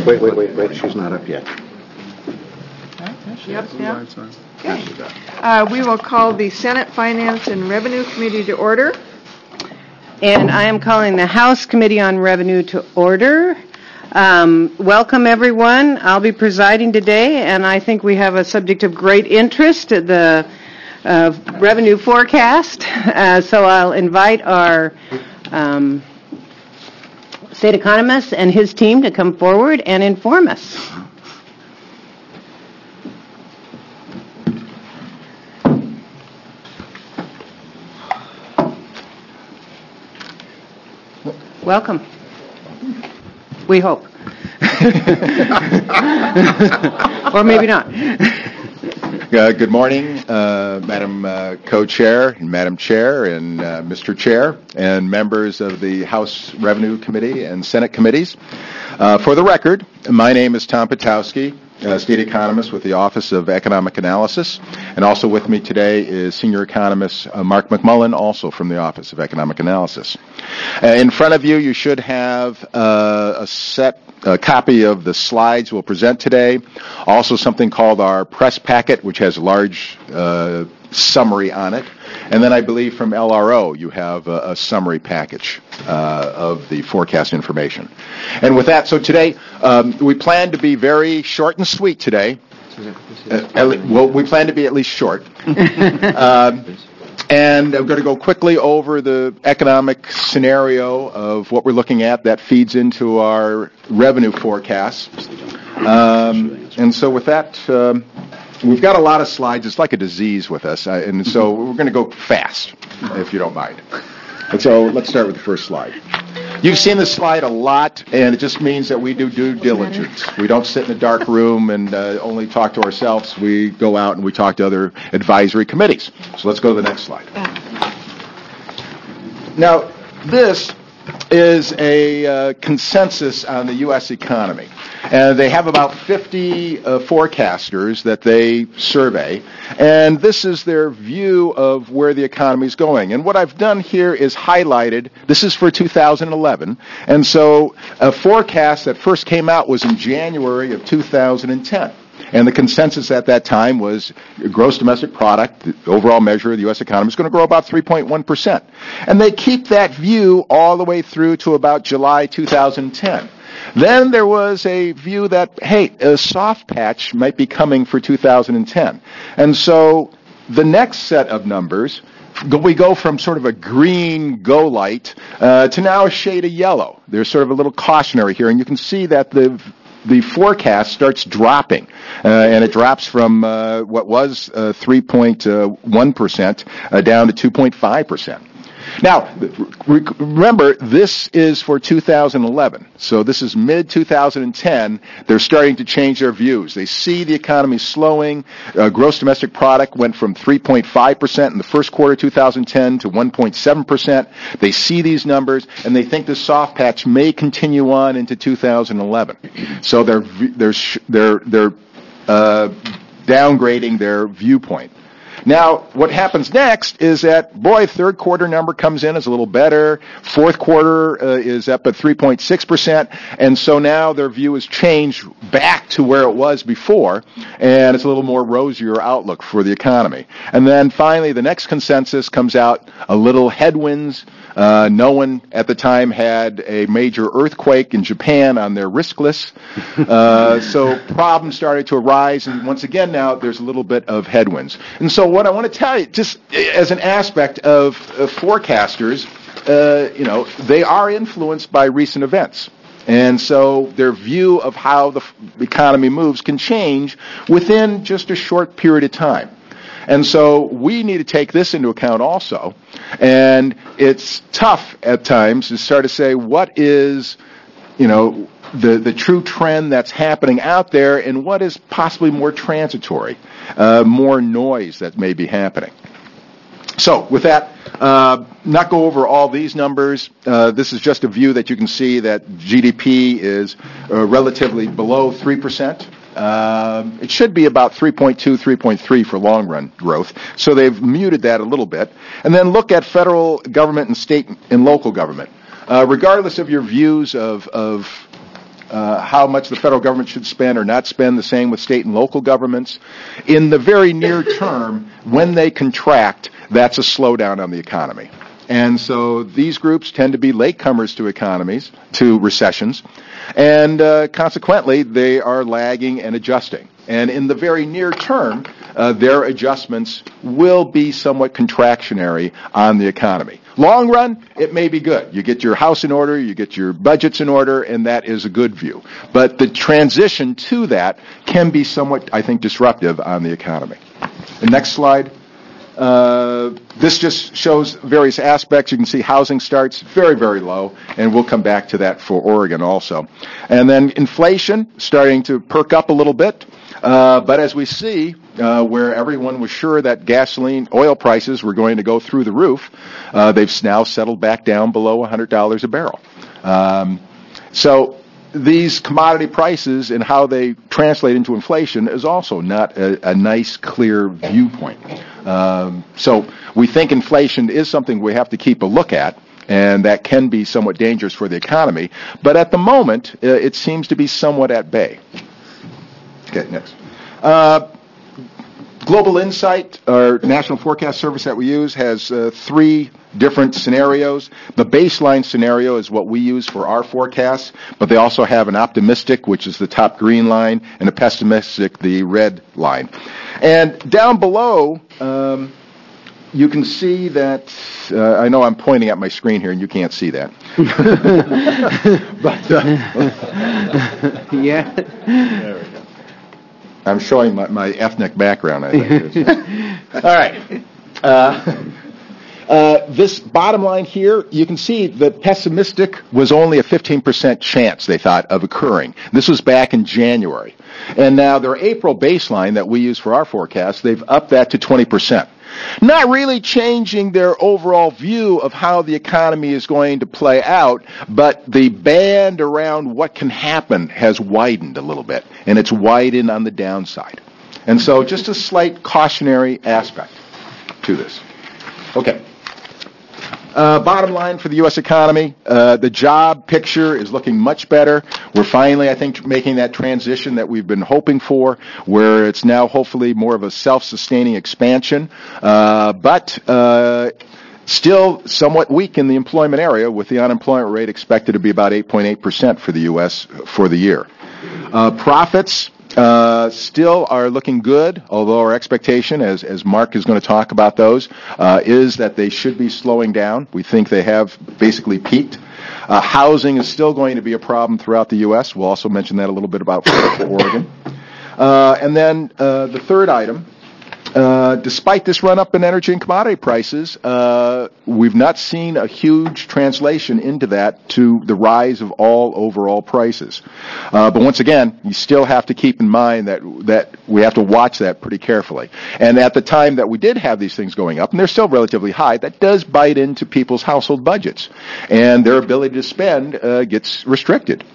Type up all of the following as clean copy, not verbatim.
Wait, she's not up yet. Yep. We will call the Senate Finance and Revenue Committee to order. And I am calling the House Committee on Revenue to order. Welcome, everyone. I'll be presiding today, and I think we have a subject of great interest, the revenue forecast. So I'll invite our state economist and his team to come forward and inform us. Welcome. We hope. Or maybe not. Good morning, Madam Co-Chair, and Madam Chair, and Mr. Chair, and members of the House Revenue Committee and Senate Committees. For the record, my name is Tom Potowski, State Economist with the Office of Economic Analysis, and also with me today is Senior Economist Mark McMullen, also from the Office of Economic Analysis. In front of you, you should have a copy of the slides we'll present today, also something called our press packet, which has a large summary on it, and then I believe from LRO you have a summary package of the forecast information. And with that, so today we plan to be very short and sweet today. Well, we plan to be at least short. And I'm going to go quickly over the economic scenario of what we're looking at that feeds into our revenue forecast. And so with that, we've got a lot of slides. It's like a disease with us. And so we're going to go fast, if you don't mind. And so let's start with the first slide. You've seen this slide a lot, and it just means that we do due diligence. We don't sit in a dark room and only talk to ourselves. We go out and we talk to other advisory committees. So let's go to the next slide. Now, this is a consensus on the U.S. economy. And they have about 50 forecasters that they survey, and this is their view of where the economy is going. And what I've done here is highlighted, this is for 2011, and so a forecast that first came out was in January of 2010. And the consensus at that time was gross domestic product, the overall measure of the U.S. economy, is going to grow about 3.1%. And they keep that view all the way through to about July 2010. Then there was a view that, hey, a soft patch might be coming for 2010. And so the next set of numbers, we go from sort of a green go light to now a shade of yellow. There's sort of a little cautionary here, and you can see that the forecast starts dropping, and it drops from what was 3.1% down to 2.5%. Now, remember, this is for 2011, so this is mid-2010. They're starting to change their views. They see the economy slowing. Gross domestic product went from 3.5% in the first quarter of 2010 to 1.7%. They see these numbers, and they think this soft patch may continue on into 2011. So they're downgrading their viewpoint. Now, what happens next is that, boy, third quarter number comes in as a little better. Fourth quarter is up at 3.6%. And so now their view has changed back to where it was before. And it's a little more rosier outlook for the economy. And then finally, the next consensus comes out, a little headwinds. No one at the time had a major earthquake in Japan on their risk list. So problems started to arise. And once again, now there's a little bit of headwinds. And so what I want to tell you, just as an aspect of forecasters, they are influenced by recent events. And so their view of how the economy moves can change within just a short period of time. And so we need to take this into account also. And it's tough at times to start to say what is, the true trend that's happening out there and what is possibly more transitory, more noise that may be happening. So with that, not go over all these numbers. This is just a view that you can see that GDP is relatively below 3%. It should be about 3.2, 3.3 for long-run growth. So they've muted that a little bit. And then look at federal government and state and local government. Regardless of your views of how much the federal government should spend or not spend, the same with state and local governments. In the very near term, when they contract, that's a slowdown on the economy. And so these groups tend to be latecomers to economies, to recessions, and consequently, they are lagging and adjusting. And in the very near term, their adjustments will be somewhat contractionary on the economy. Long run, it may be good. You get your house in order, you get your budgets in order, and that is a good view. But the transition to that can be somewhat, I think, disruptive on the economy. The next slide. This just shows various aspects. You can see housing starts very, very low, and we'll come back to that for Oregon also. And then inflation starting to perk up a little bit. But as we see, where everyone was sure that gasoline, oil prices were going to go through the roof, they've now settled back down below $100 a barrel. So these commodity prices and how they translate into inflation is also not a nice, clear viewpoint. So we think inflation is something we have to keep a look at, and that can be somewhat dangerous for the economy. But at the moment, it seems to be somewhat at bay. Okay, next. Global Insight, our national forecast service that we use, has 3 different scenarios. The baseline scenario is what we use for our forecasts, but they also have an optimistic, which is the top green line, and a pessimistic, the red line. And down below, you can see that, I know I'm pointing at my screen here and you can't see that. But, Yeah. there we go. I'm showing my ethnic background, I think. All right. This bottom line here, you can see that pessimistic was only a 15% chance, they thought, of occurring. This was back in January. And now their April baseline that we use for our forecast, they've upped that to 20%. Not really changing their overall view of how the economy is going to play out, but the band around what can happen has widened a little bit, and it's widened on the downside. And so just a slight cautionary aspect to this. Okay. Bottom line for the U.S. economy, the job picture is looking much better. We're finally, I think, making that transition that we've been hoping for, where it's now hopefully more of a self-sustaining expansion, but still somewhat weak in the employment area, with the unemployment rate expected to be about 8.8% for the U.S. for the year. Profits still are looking good, although our expectation, as Mark is going to talk about those, is that they should be slowing down. We think they have basically peaked. Housing is still going to be a problem throughout the U.S. We'll also mention that a little bit about for Oregon. And then the third item, despite this run-up in energy and commodity prices, we've not seen a huge translation into that to the rise of all overall prices. But once again, you still have to keep in mind that we have to watch that pretty carefully. And at the time that we did have these things going up, and they're still relatively high, that does bite into people's household budgets. And their ability to spend gets restricted.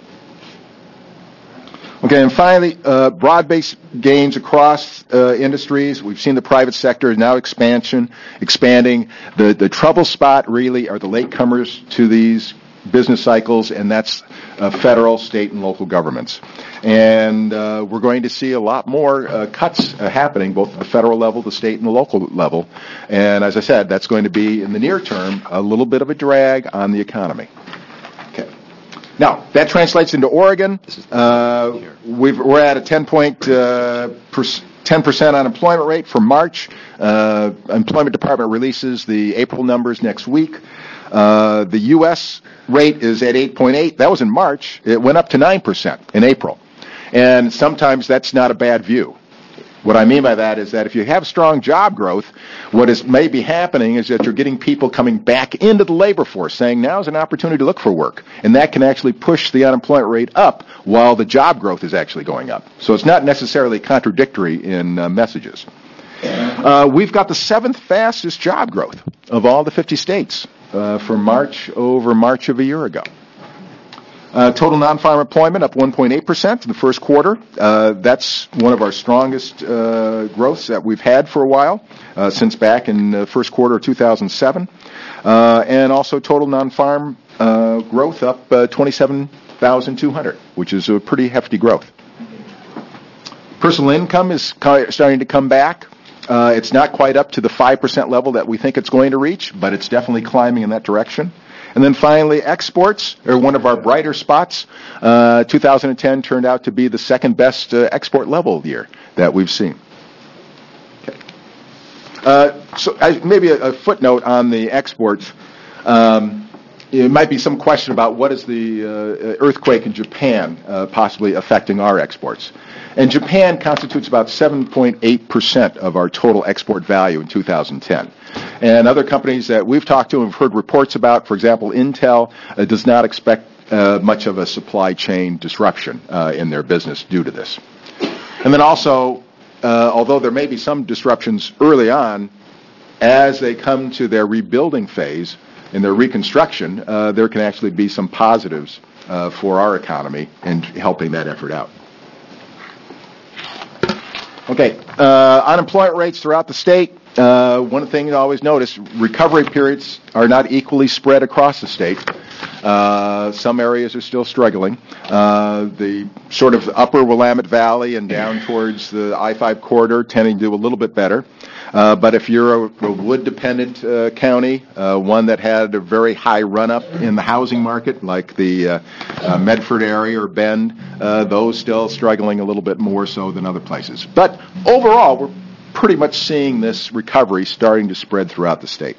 Okay, and finally, broad-based gains across industries. We've seen the private sector is now expanding. The trouble spot really are the latecomers to these business cycles, and that's federal, state, and local governments. And we're going to see a lot more cuts happening, both at the federal level, the state, and the local level. And as I said, that's going to be, in the near term, a little bit of a drag on the economy. Now, that translates into Oregon. We're at a 10% unemployment rate for March. Employment Department releases the April numbers next week. The U.S. rate is at 8.8. That was in March. It went up to 9% in April. And sometimes that's not a bad view. What I mean by that is that if you have strong job growth, what is maybe happening is that you're getting people coming back into the labor force, saying now's an opportunity to look for work. And that can actually push the unemployment rate up while the job growth is actually going up. So it's not necessarily contradictory in messages. We've got the 7th fastest job growth of all the 50 states for March over March of a year ago. Total non-farm employment up 1.8% in the first quarter. That's one of our strongest growths that we've had for a while, since back in the first quarter of 2007. And also total non-farm growth up 27 4,200, which is a pretty hefty growth. Personal income is starting to come back. It's not quite up to the 5% level that we think it's going to reach, but it's definitely climbing in that direction. And then finally, exports are one of our brighter spots. 2010 turned out to be the second best export level year that we've seen. So maybe a footnote on the exports. There might be some question about what is the earthquake in Japan possibly affecting our exports. And Japan constitutes about 7.8% of our total export value in 2010. And other companies that we've talked to and have heard reports about, for example, Intel, does not expect much of a supply chain disruption in their business due to this. And then also, although there may be some disruptions early on, as they come to their rebuilding phase, in their reconstruction, there can actually be some positives for our economy in helping that effort out. Okay, unemployment rates throughout the state. One thing to always notice, recovery periods are not equally spread across the state. Some areas are still struggling. The sort of upper Willamette Valley and down towards the I-5 corridor tending to do a little bit better. But if you're a wood-dependent county, one that had a very high run-up in the housing market, like the Medford area or Bend, those still struggling a little bit more so than other places. But overall, we're pretty much seeing this recovery starting to spread throughout the state.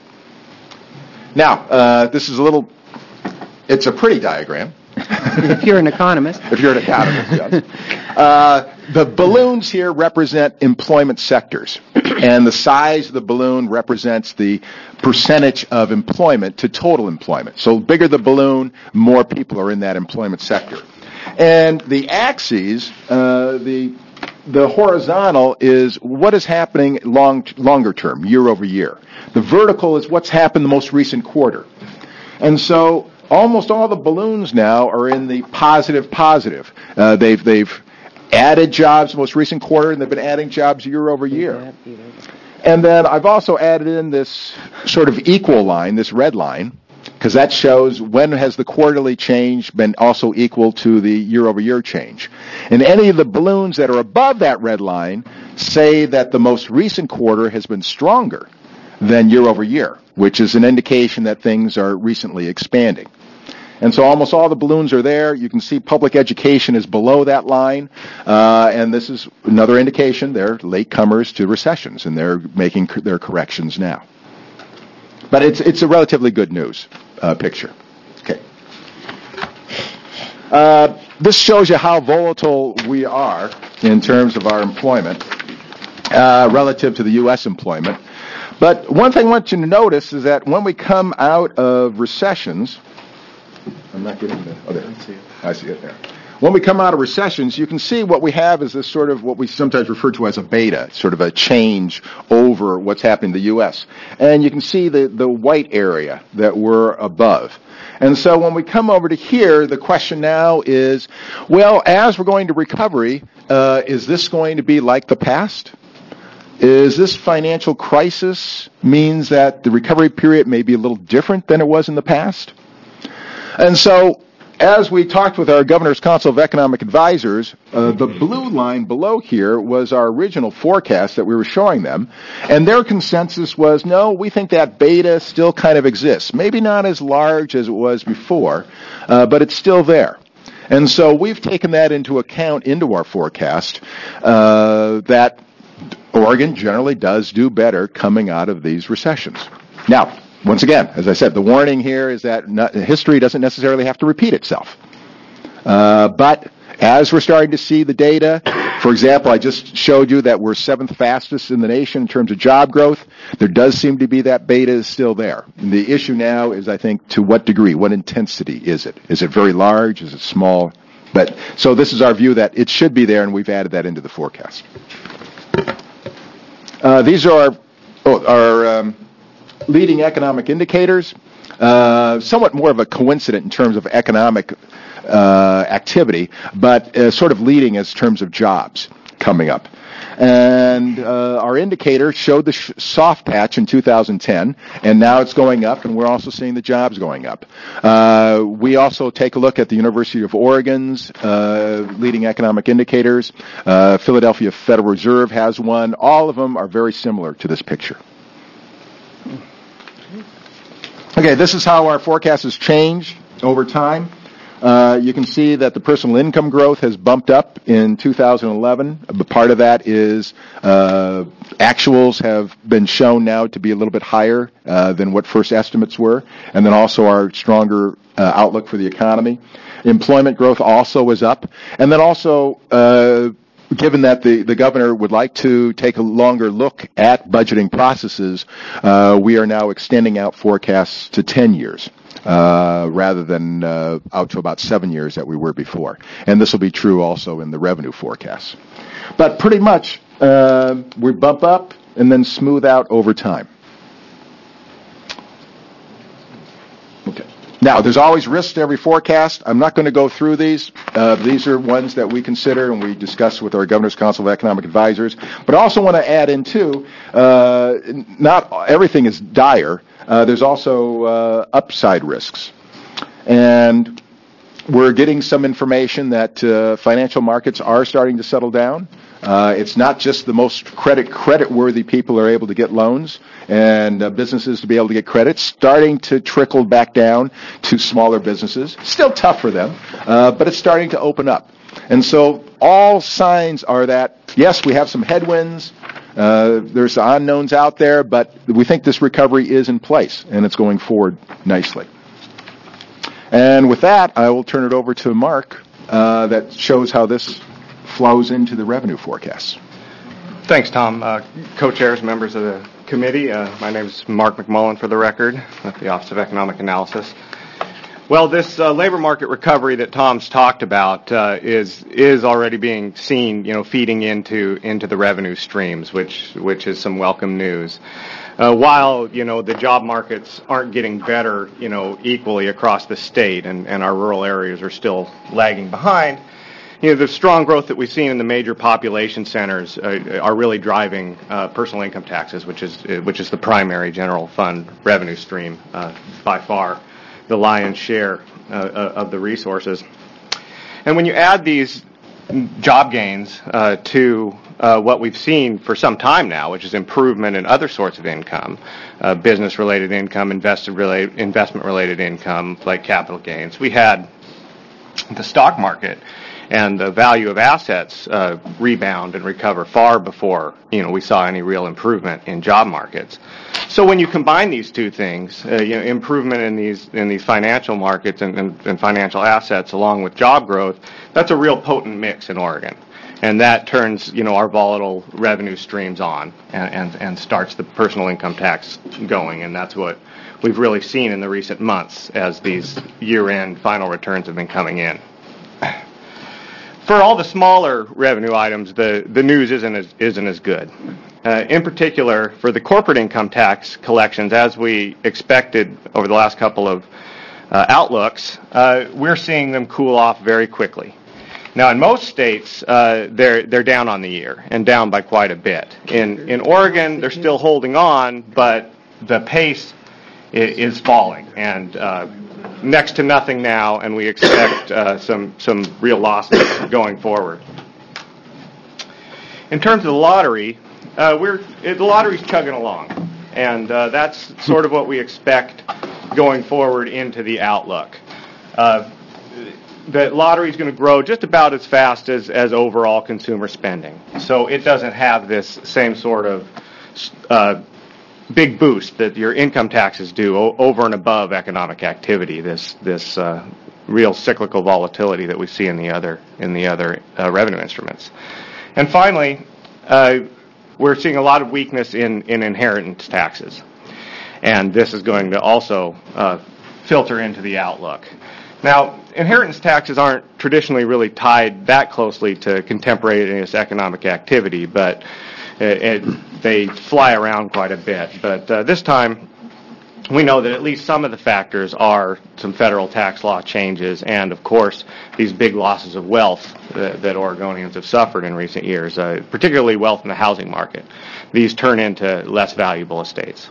Now, this is it's a pretty diagram. If you're an economist. If you're an economist, yes. The balloons here represent employment sectors, and the size of the balloon represents the percentage of employment to total employment. So bigger the balloon, more people are in that employment sector. And the axes, the horizontal is what is happening longer term, year over year. The vertical is what's happened the most recent quarter. And so almost all the balloons now are in the positive. They've added jobs the most recent quarter, and they've been adding jobs year over year. And then I've also added in this sort of equal line, this red line, because that shows when has the quarterly change been also equal to the year over year change. And any of the balloons that are above that red line say that the most recent quarter has been stronger than year over year, which is an indication that things are recently expanding. And so almost all the balloons are there. You can see public education is below that line, and this is another indication they're latecomers to recessions, and they're making their corrections now. But it's a relatively good news picture. Okay. This shows you how volatile we are in terms of our employment relative to the U.S. employment. But one thing I want you to notice is that when we come out of recessions, I'm not getting the, oh, there. I see it there. When we come out of recessions, you can see what we have is this sort of what we sometimes refer to as a beta, sort of a change over what's happening in the U.S. And you can see the white area that we're above. And so when we come over to here, the question now is, well, as we're going to recovery, is this going to be like the past? Is this financial crisis means that the recovery period may be a little different than it was in the past? And so, as we talked with our Governor's Council of Economic Advisors, the blue line below here was our original forecast that we were showing them, and their consensus was, no, we think that beta still kind of exists. Maybe not as large as it was before, but it's still there. And so we've taken that into account into our forecast, that Oregon generally does do better coming out of these recessions. Now, once again, as I said, the warning here is that history doesn't necessarily have to repeat itself. But as we're starting to see the data, for example, I just showed you that we're 7th fastest in the nation in terms of job growth. There does seem to be that beta is still there. And the issue now is, I think, to what degree, what intensity is it? Is it very large? Is it small? But so this is our view that it should be there, and we've added that into the forecast. These are our leading economic indicators, somewhat more of a coincidence in terms of economic activity, but sort of leading as terms of jobs coming up. And our indicator showed the soft patch in 2010, and now it's going up, and we're also seeing the jobs going up. We also take a look at the University of Oregon's leading economic indicators. Philadelphia Federal Reserve has one. All of them are very similar to this picture. Okay, this is how our forecast has changed over time. You can see that the personal income growth has bumped up in 2011. But part of that is actuals have been shown now to be a little bit higher than what first estimates were, and then also our stronger outlook for the economy. Employment growth also was up, and then also given that the governor would like to take a longer look at budgeting processes, we are now extending out forecasts to 10 years. Rather than out to about 7 years that we were before. And this will be true also in the revenue forecasts. But pretty much, we bump up and then smooth out over time. Okay. Now, there's always risks to every forecast. I'm not going to go through these. These are ones that we consider and we discuss with our Governor's Council of Economic Advisors. But I also want to add in, too, not everything is dire. There's also upside risks. And we're getting some information that financial markets are starting to settle down. It's not just the most credit-worthy people are able to get loans and businesses to be able to get credit. It's starting to trickle back down to smaller businesses. Still tough for them, but it's starting to open up. And so all signs are that, yes, we have some headwinds. There's unknowns out there, but we think this recovery is in place, and it's going forward nicely. And with that, I will turn it over to Mark that shows how this flows into the revenue forecasts. Thanks, Tom. Co-chairs, members of the committee, my name is Mark McMullen for the record at the Office of Economic Analysis. Well, this labor market recovery that Tom's talked about is already being seen, feeding into the revenue streams, which is some welcome news. While the job markets aren't getting better, equally across the state, and our rural areas are still lagging behind, the strong growth that we've seen in the major population centers are really driving personal income taxes, which is the primary general fund revenue stream by far. The lion's share of the resources. And when you add these job gains to what we've seen for some time now, which is improvement in other sorts of income, business-related income, investment-related income, like capital gains, we had the stock market and the value of assets rebound and recover far before we saw any real improvement in job markets. So when you combine these two things, improvement in these financial markets and financial assets along with job growth, that's a real potent mix in Oregon. And that turns our volatile revenue streams on and starts the personal income tax going. And that's what we've really seen in the recent months as these year-end final returns have been coming in. For all the smaller revenue items, the news isn't as good. In particular, for the corporate income tax collections, as we expected over the last couple of outlooks, we're seeing them cool off very quickly. Now, in most states, they're down on the year and down by quite a bit. In Oregon, they're still holding on, but the pace is falling, and next to nothing now, and we expect some real losses going forward. In terms of the lottery, the lottery's chugging along, and that's sort of what we expect going forward into the outlook. The lottery's going to grow just about as fast as overall consumer spending, so it doesn't have this same sort of big boost that your income taxes do over and above economic activity. This real cyclical volatility that we see in the other revenue instruments. And finally, we're seeing a lot of weakness in inheritance taxes, and this is going to also filter into the outlook. Now, inheritance taxes aren't traditionally really tied that closely to contemporaneous economic activity, but they fly around quite a bit. But this time, we know that at least some of the factors are some federal tax law changes and, of course, these big losses of wealth that Oregonians have suffered in recent years, particularly wealth in the housing market. These turn into less valuable estates.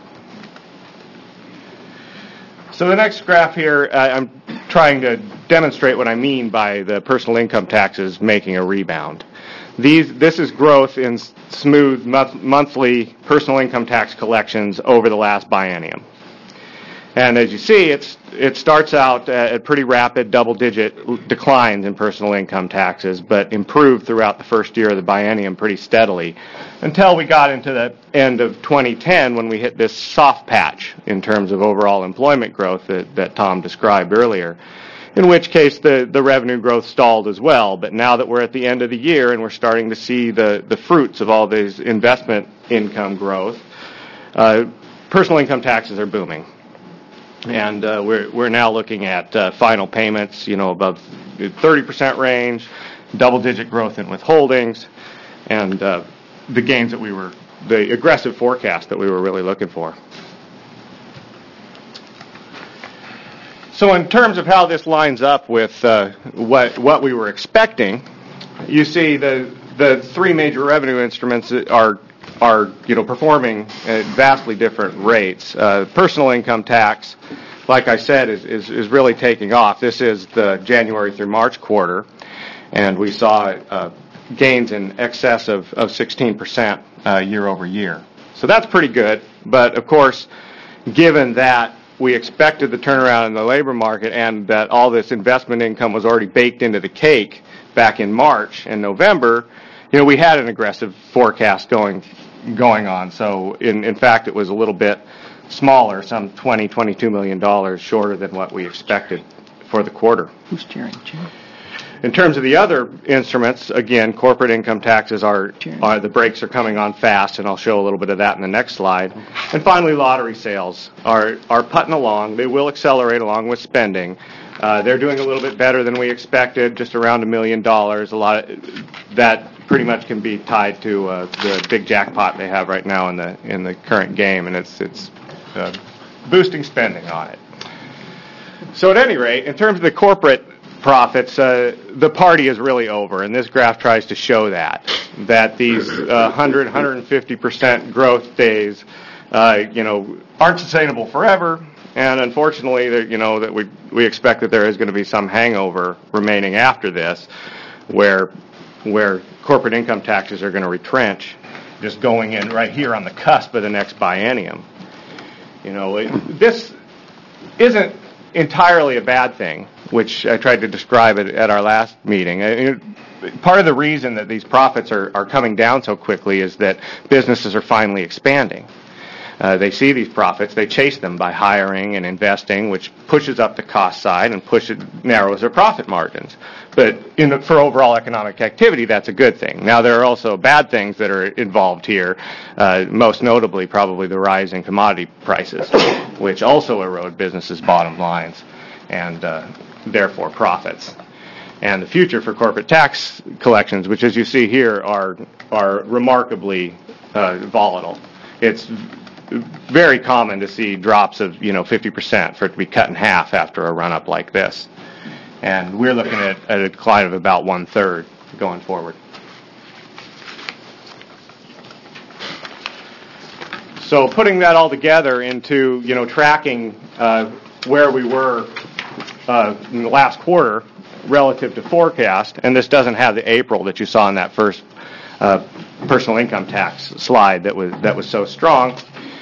So the next graph here, I'm trying to demonstrate what I mean by the personal income taxes making a rebound. This is growth in smooth monthly personal income tax collections over the last biennium. And as you see, it starts out at pretty rapid double-digit declines in personal income taxes, but improved throughout the first year of the biennium pretty steadily until we got into the end of 2010 when we hit this soft patch in terms of overall employment growth that Tom described earlier, in which case the revenue growth stalled as well. But now that we're at the end of the year and we're starting to see the fruits of all this investment income growth, personal income taxes are booming. And we're now looking at final payments, above 30% range, double-digit growth in withholdings, and the gains that the aggressive forecast that we were really looking for. So in terms of how this lines up with what we were expecting, you see the three major revenue instruments are performing at vastly different rates. Personal income tax, like I said, is really taking off. This is the January through March quarter, and we saw gains in excess of 16% year over year. So that's pretty good, but of course, given that we expected the turnaround in the labor market and that all this investment income was already baked into the cake back in March and November, we had an aggressive forecast going on. So in fact, it was a little bit smaller, some $22 million shorter than what we expected for the quarter. Who's cheering, Jim? In terms of the other instruments, again, corporate income taxes the brakes are coming on fast, and I'll show a little bit of that in the next slide. And finally, lottery sales are putting along. They will accelerate along with spending. They're doing a little bit better than we expected, just around $1 million. A lot of that pretty much can be tied to the big jackpot they have right now in the current game, and it's boosting spending on it. So at any rate, in terms of the corporate profits, the party is really over, and this graph tries to show that these 150% growth days, aren't sustainable forever, and unfortunately, that we expect that there is going to be some hangover remaining after this, where corporate income taxes are going to retrench, just going in right here on the cusp of the next biennium. This isn't entirely a bad thing, which I tried to describe at our last meeting. Part of the reason that these profits are coming down so quickly is that businesses are finally expanding. They see these profits, they chase them by hiring and investing, which pushes up the cost side and narrows their profit margins. But for overall economic activity, that's a good thing. Now, there are also bad things that are involved here, most notably probably the rise in commodity prices, which also erode businesses' bottom lines and therefore profits. And the future for corporate tax collections, which as you see here are remarkably volatile. It's very common to see drops of 50% for it to be cut in half after a run-up like this. And we're looking at a decline of about 1/3 going forward. So putting that all together into tracking where we were in the last quarter relative to forecast, and this doesn't have the April that you saw in that first personal income tax slide that was so strong.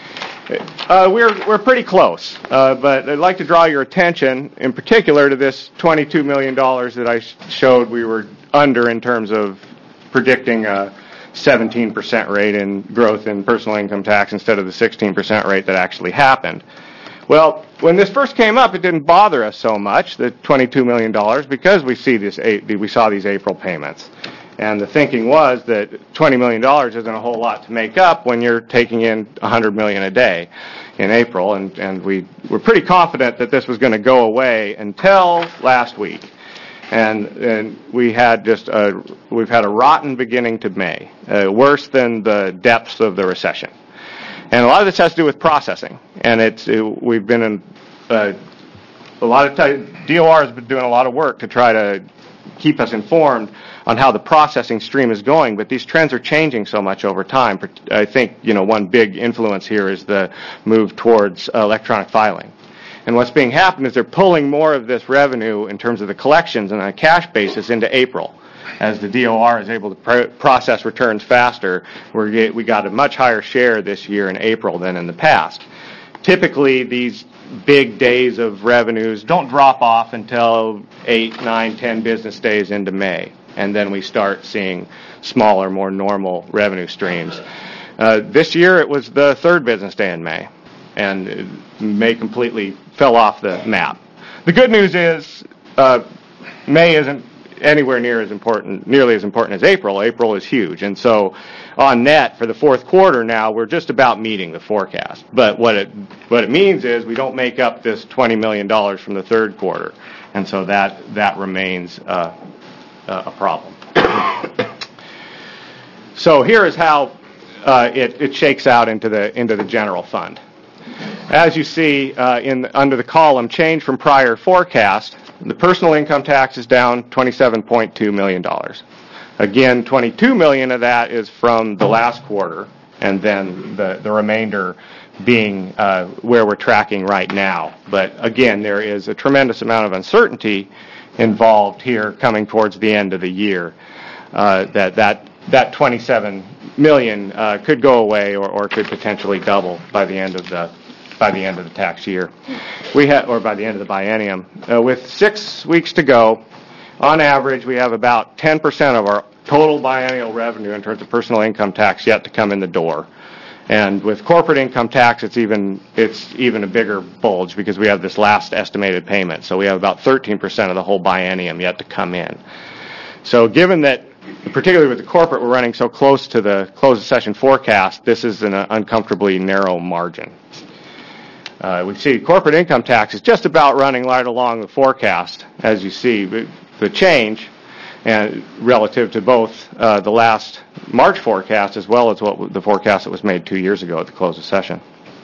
We're pretty close, but I'd like to draw your attention in particular to this $22 million that I showed we were under in terms of predicting a 17% rate in growth in personal income tax instead of the 16% rate that actually happened. Well, when this first came up, it didn't bother us so much, the $22 million, because we saw these April payments. And the thinking was that $20 million isn't a whole lot to make up when you're taking in $100 million a day in April, and we were pretty confident that this was going to go away until last week. And we've had a rotten beginning to May, worse than the depths of the recession. And a lot of this has to do with processing. And we've been in a lot of time, DOR has been doing a lot of work to try to keep us informed on how the processing stream is going, but these trends are changing so much over time. I think, one big influence here is the move towards electronic filing. And what's being happened is they're pulling more of this revenue in terms of the collections on a cash basis into April. As the DOR is able to process returns faster, we got a much higher share this year in April than in the past. Typically, these big days of revenues don't drop off until 8, 9, 10 business days into May. And then we start seeing smaller, more normal revenue streams. This year it was the third business day in May, and May completely fell off the map. The good news is May isn't anywhere nearly as important as April. April is huge, and so on net for the fourth quarter now we're just about meeting the forecast. But what it means is we don't make up this $20 million from the third quarter, and so that remains a problem. So here is how it shakes out into the general fund. As you see under the column change from prior forecast, the personal income tax is down $27.2 million. Again, $22 million of that is from the last quarter, and then the remainder being where we're tracking right now. But again, there is a tremendous amount of uncertainty involved here coming towards the end of the year. That 27 million could go away or could potentially double by the end of the tax year. Or by the end of the biennium. With 6 weeks to go, on average, we have about 10% of our total biennial revenue in terms of personal income tax yet to come in the door. And with corporate income tax, it's even a bigger bulge because we have this last estimated payment. So we have about 13% of the whole biennium yet to come in. So given that, particularly with the corporate, we're running so close to the close of session forecast, this is an uncomfortably narrow margin. We see corporate income tax is just about running right along the forecast, as you see the change, and relative to both the last March forecast as well as the forecast that was made 2 years ago at the close of session.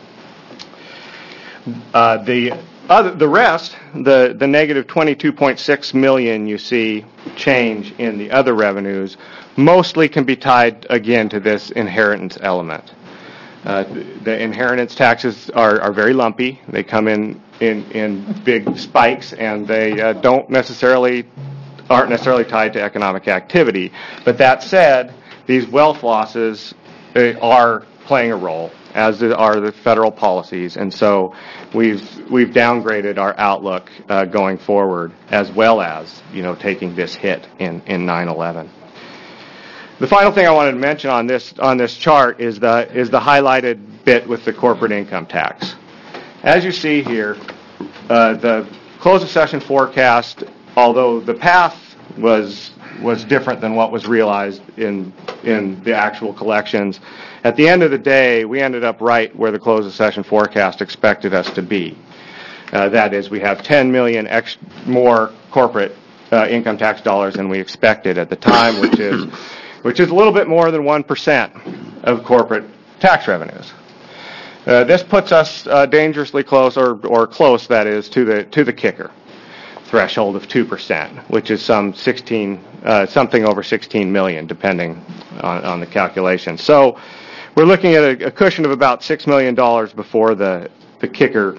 The rest, the negative 22.6 million you see change in the other revenues, mostly can be tied again to this inheritance element. The inheritance taxes are very lumpy. They come in big spikes, and they aren't necessarily tied to economic activity. But that said, these wealth losses are playing a role, as are the federal policies, and so we've downgraded our outlook going forward, as well as taking this hit in 9/11. The final thing I wanted to mention on this chart is the highlighted bit with the corporate income tax. As you see here, the close of session forecast, although the path was different than what was realized in the actual collections, at the end of the day, we ended up right where the close of session forecast expected us to be. That is, we have 10 million more corporate income tax dollars than we expected at the time, which is a little bit more than 1% of corporate tax revenues. This puts us dangerously close, or close, that is, to the kicker threshold of 2%, which is something over 16 million, depending on the calculation. So we're looking at a cushion of about $6 million before the kicker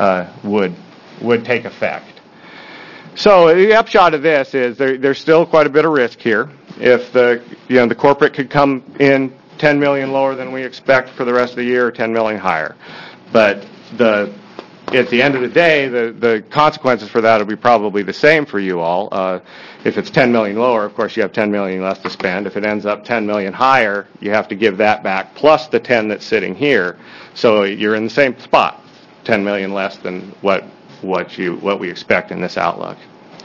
would take effect. So the upshot of this is there's still quite a bit of risk here. If the corporate could come in 10 million lower than we expect for the rest of the year, or 10 million higher. But at the end of the day, the consequences for that will be probably the same for you all. If it's 10 million lower, of course you have 10 million less to spend. If it ends up 10 million higher, you have to give that back plus the 10 that's sitting here. So you're in the same spot, 10 million less than what we expect in this outlook.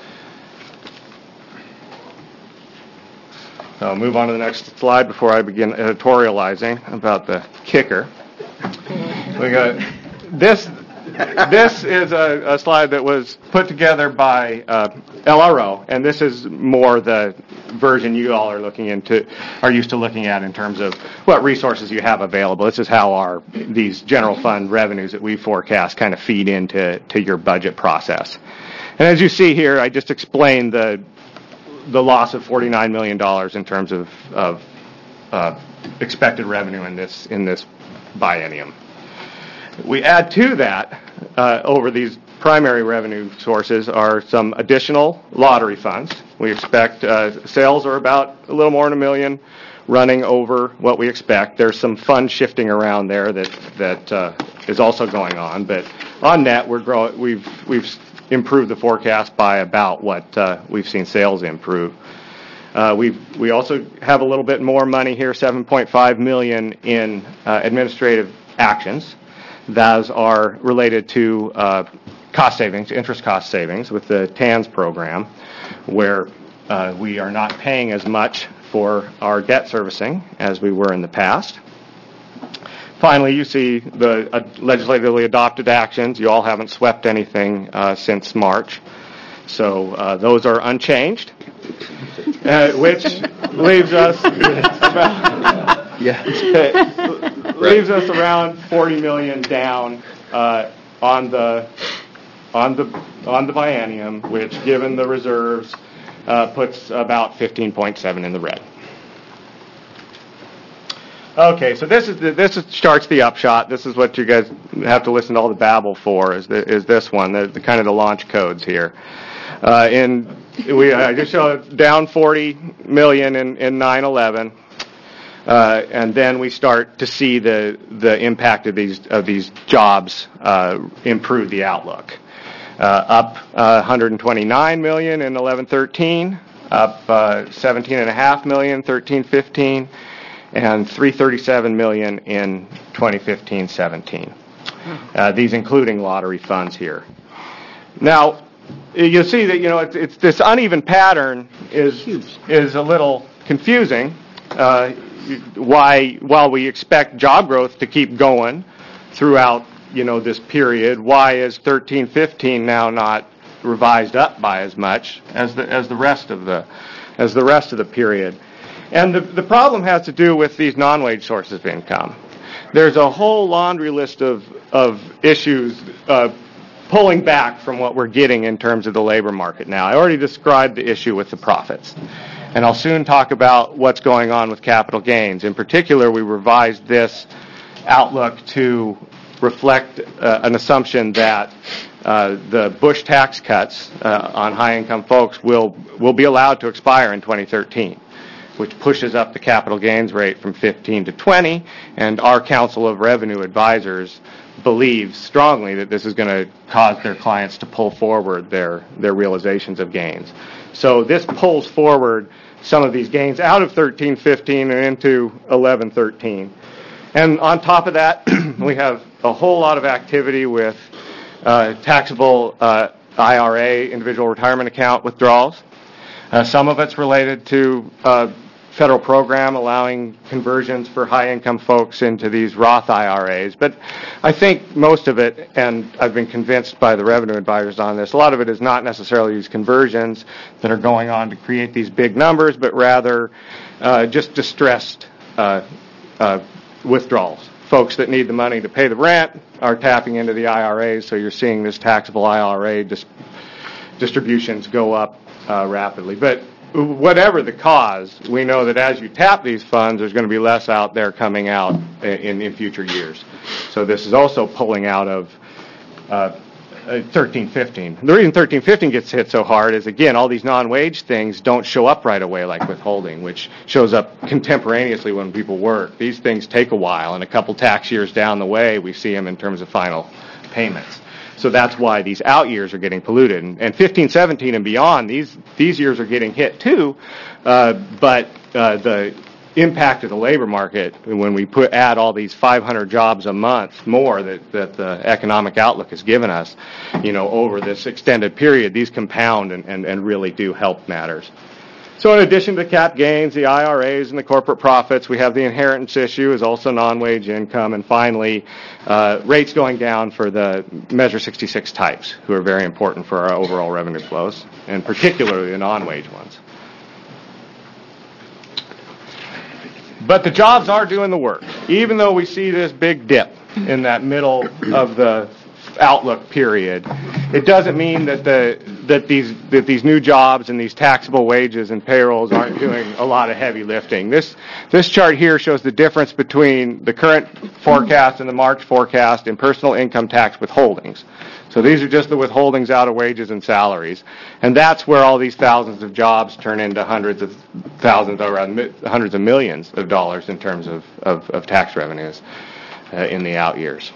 I'll move on to the next slide before I begin editorializing about the kicker. We got this. this is a slide that was put together by LRO, and this is more the version you all are used to looking at in terms of what resources you have available. This is how these general fund revenues that we forecast kind of feed into your budget process. And as you see here, I just explained the loss of $49 million in terms of expected revenue in this biennium. We add to that, over these primary revenue sources, are some additional lottery funds. We expect sales are about a little more than $1 million, running over what we expect. There's some fund shifting around there that is also going on, but on net, we've improved the forecast by about what we've seen sales improve. We also have a little bit more money here, $7.5 million in administrative actions. Those are related to cost savings, interest cost savings with the TANS program, where we are not paying as much for our debt servicing as we were in the past. Finally, you see the legislatively adopted actions. You all haven't swept anything since March, so those are unchanged, which leaves us leaves us around $40 million down on the biennium, which, given the reserves, puts about 15.7 in the red. Okay, so this starts the upshot. This is what you guys have to listen to all the babble for. Is this one the kind of the launch codes here? I just showed down $40 million in 9/11. And then we start to see the impact of these jobs improve the outlook. Up $129 million in 11-13, up $17.5 million 13-15, and $337 million in 2015-17. These including lottery funds here. Now, you'll see that it's this uneven pattern is a little confusing. While we expect job growth to keep going throughout this period, why is 13-15 now not revised up by as much as the rest of the period? And the problem has to do with these non-wage sources of income. There's a whole laundry list of issues pulling back from what we're getting in terms of the labor market now. I already described the issue with the profits. And I'll soon talk about what's going on with capital gains. In particular, we revised this outlook to reflect an assumption that the Bush tax cuts on high-income folks will be allowed to expire in 2013, which pushes up the capital gains rate from 15 to 20, and our Council of Revenue Advisors believes strongly that this is going to cause their clients to pull forward their realizations of gains. So this pulls forward some of these gains out of 13-15 and into 11-13. And on top of that, we have a whole lot of activity with taxable IRA, individual retirement account withdrawals. Some of it's related to federal program allowing conversions for high-income folks into these Roth IRAs. But I think most of it, and I've been convinced by the revenue advisors on this, a lot of it is not necessarily these conversions that are going on to create these big numbers, but rather just distressed withdrawals. Folks that need the money to pay the rent are tapping into the IRAs, so you're seeing this taxable IRA distributions go up rapidly. But whatever the cause, we know that as you tap these funds, there's going to be less out there coming out in future years. So this is also pulling out of 13-15. The reason 13-15 gets hit so hard is, again, all these non-wage things don't show up right away, like withholding, which shows up contemporaneously when people work. These things take a while, and a couple tax years down the way, we see them in terms of final payments. So that's why these out years are getting polluted. And 15, 17, and beyond, these years are getting hit too. But the impact of the labor market, when we add all these 500 jobs a month more that the economic outlook has given us, over this extended period, these compound and really do help matters. So in addition to cap gains, the IRAs and the corporate profits, we have the inheritance issue is also non-wage income, and finally, rates going down for the Measure 66 types, who are very important for our overall revenue flows, and particularly the non-wage ones. But the jobs are doing the work. Even though we see this big dip in that middle of the outlook period, it doesn't mean that these new jobs and these taxable wages and payrolls aren't doing a lot of heavy lifting. This chart here shows the difference between the current forecast and the March forecast in personal income tax withholdings. So these are just the withholdings out of wages and salaries, and that's where all these thousands of jobs turn into hundreds of thousands, or hundreds of millions of dollars in terms of tax revenues in the out years.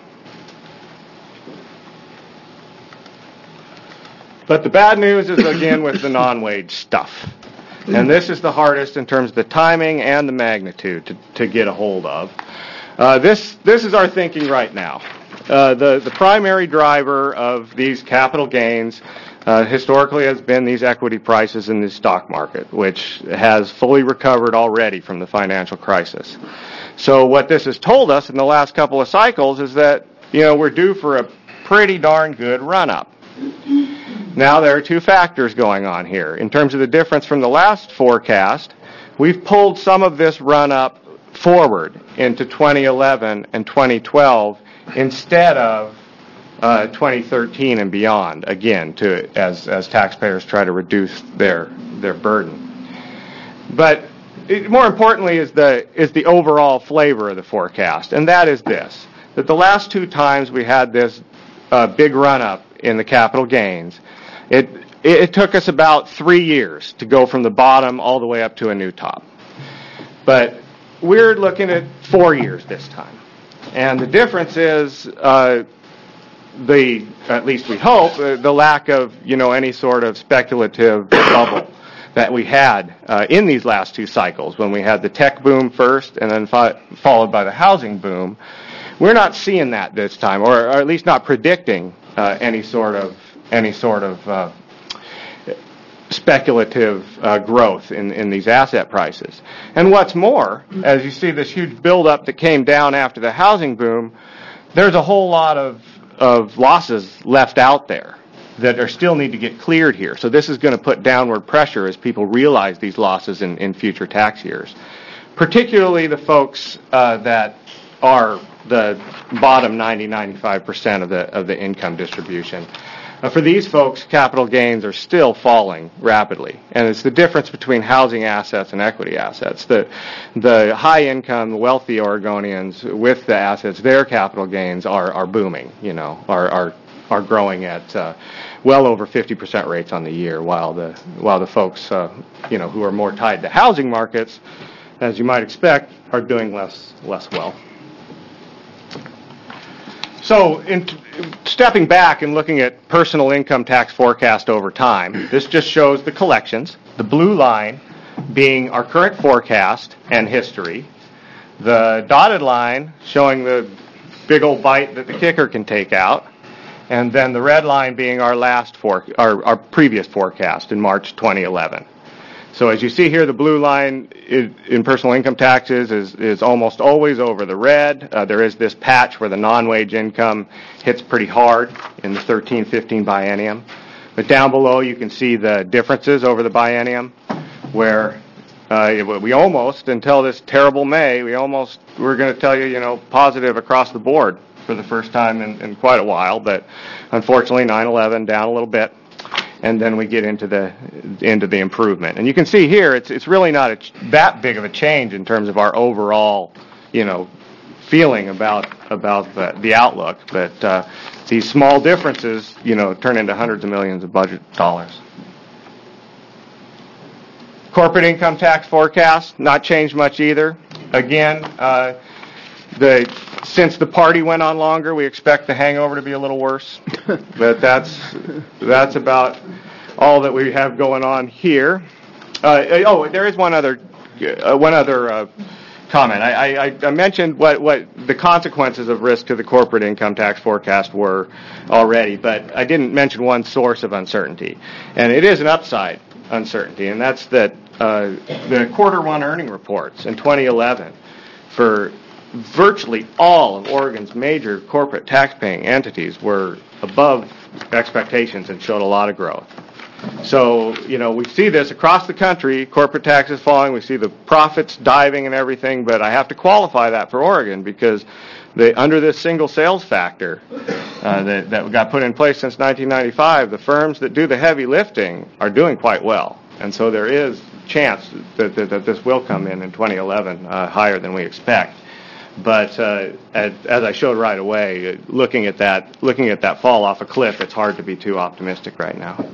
But the bad news is, again, with the non-wage stuff. And this is the hardest in terms of the timing and the magnitude to get a hold of. This is our thinking right now. The primary driver of these capital gains historically has been these equity prices in the stock market, which has fully recovered already from the financial crisis. So what this has told us in the last couple of cycles is that, we're due for a pretty darn good run-up. Now, there are two factors going on here. In terms of the difference from the last forecast, we've pulled some of this run-up forward into 2011 and 2012 instead of 2013 and beyond, again, as taxpayers try to reduce their burden. But more importantly is the overall flavor of the forecast, and that is this, that the last two times we had this big run-up in the capital gains, it took us about 3 years to go from the bottom all the way up to a new top. But we're looking at 4 years this time. And the difference is, at least we hope, the lack of, any sort of speculative bubble that we had in these last two cycles, when we had the tech boom first and then followed by the housing boom. We're not seeing that this time, or at least not predicting any sort of speculative growth in these asset prices. And what's more, as you see this huge buildup that came down after the housing boom, there's a whole lot of losses left out there that still need to get cleared here. So this is going to put downward pressure as people realize these losses in future tax years, particularly the folks that are the bottom 95% of the income distribution. For these folks, capital gains are still falling rapidly, and it's the difference between housing assets and equity assets. The high income, the wealthy Oregonians with the assets, their capital gains are booming. Are growing at well over 50% rates on the year, while the folks who are more tied to housing markets, as you might expect, are doing less well. So, in stepping back and looking at personal income tax forecast over time, this just shows the collections, the blue line being our current forecast and history, the dotted line showing the big old bite that the kicker can take out, and then the red line being our previous forecast in March 2011. So as you see here, the blue line in personal income taxes is almost always over the red. There is this patch where the non-wage income hits pretty hard in the 13-15 biennium. But down below you can see the differences over the biennium, where we almost, until this terrible May, we were going to tell you, positive across the board for the first time in quite a while. But unfortunately, 9/11 down a little bit. And then we get into the improvement, and you can see here it's really not that big of a change in terms of our overall, feeling about the outlook. But these small differences, turn into hundreds of millions of budget dollars. Corporate income tax forecast not changed much either. Again, since the party went on longer, we expect the hangover to be a little worse. But that's about all that we have going on here. There is one other comment. I mentioned what the consequences of risk to the corporate income tax forecast were already, but I didn't mention one source of uncertainty, and it is an upside uncertainty, and that's that the quarter one earning reports in 2011 for virtually all of Oregon's major corporate tax-paying entities were above expectations and showed a lot of growth. So, we see this across the country, corporate taxes falling, we see the profits diving and everything, but I have to qualify that for Oregon because under this single sales factor that got put in place since 1995, the firms that do the heavy lifting are doing quite well. And so there is chance that this will come in 2011 higher than we expect. But as I showed right away, looking at that fall off a cliff, it's hard to be too optimistic right now.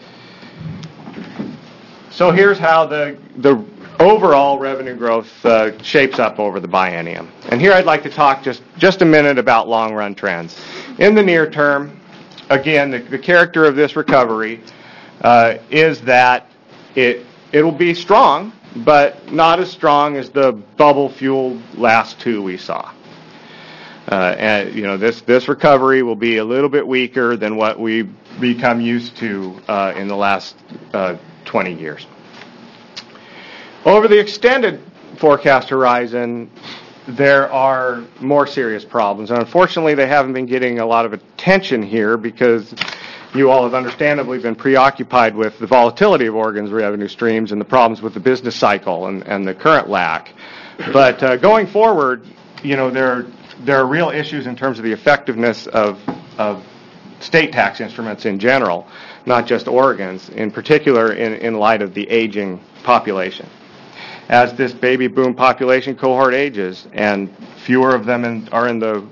So here's how the overall revenue growth shapes up over the biennium. And here I'd like to talk just a minute about long-run trends. In the near term, again, the character of this recovery is that it'll be strong, but not as strong as the bubble-fueled last two we saw. And this recovery will be a little bit weaker than what we've become used to in the last 20 years. Over the extended forecast horizon, there are more serious problems. And unfortunately, they haven't been getting a lot of attention here because you all have understandably been preoccupied with the volatility of Oregon's revenue streams and the problems with the business cycle and the current lack. But going forward, there are real issues in terms of the effectiveness of state tax instruments in general, not just Oregon's, in particular in light of the aging population. As this baby boom population cohort ages and fewer of them are in the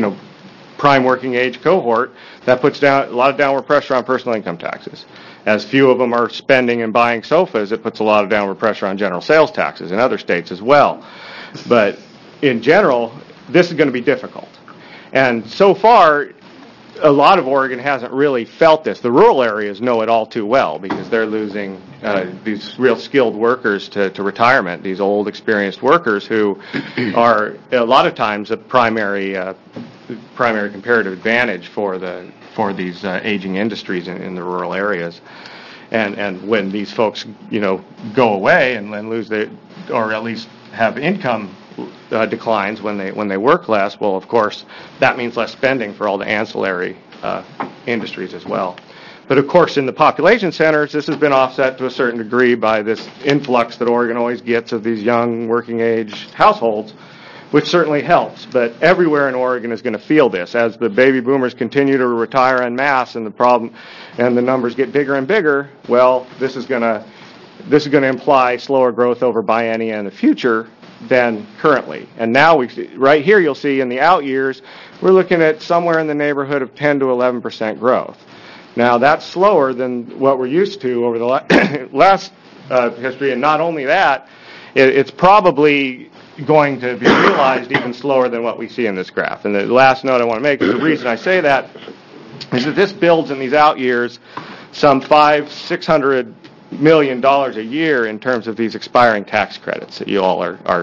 prime working age cohort, that puts down a lot of downward pressure on personal income taxes. As few of them are spending and buying sofas, it puts a lot of downward pressure on general sales taxes in other states as well. But in general, this is going to be difficult. And so far, a lot of Oregon hasn't really felt this. The rural areas know it all too well because they're losing these real skilled workers to retirement, these old experienced workers who are a lot of times a primary comparative advantage for these aging industries in the rural areas. And when these folks go away and lose or at least have income declines when they work less, well, of course, that means less spending for all the ancillary industries as well. But of course, in the population centers, this has been offset to a certain degree by this influx that Oregon always gets of these young working age households, which certainly helps. But everywhere in Oregon is going to feel this as the baby boomers continue to retire en masse and the numbers get bigger and bigger. Well, this is going to imply slower growth over biennia in the future than currently. And now right here you'll see in the out years, we're looking at somewhere in the neighborhood of 10 to 11% growth. Now that's slower than what we're used to over the last history, and not only that, it's probably going to be realized even slower than what we see in this graph. And the last note I want to make is the reason I say that is that this builds in these out years some $500-600 million a year in terms of these expiring tax credits that you all are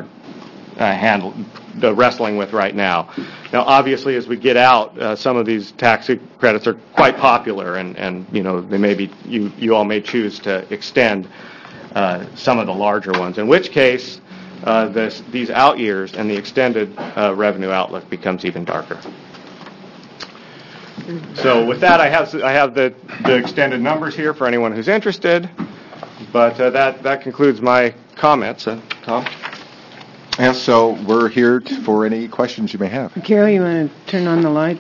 wrestling with right now. Now, obviously, as we get out, some of these tax credits are quite popular, and they may be you all may choose to extend some of the larger ones. In which case, these out years and the extended revenue outlook becomes even darker. So, with that, I have the extended numbers here for anyone who's interested. But that concludes my comments. Tom? And so we're here for any questions you may have. Carol, you want to turn on the lights?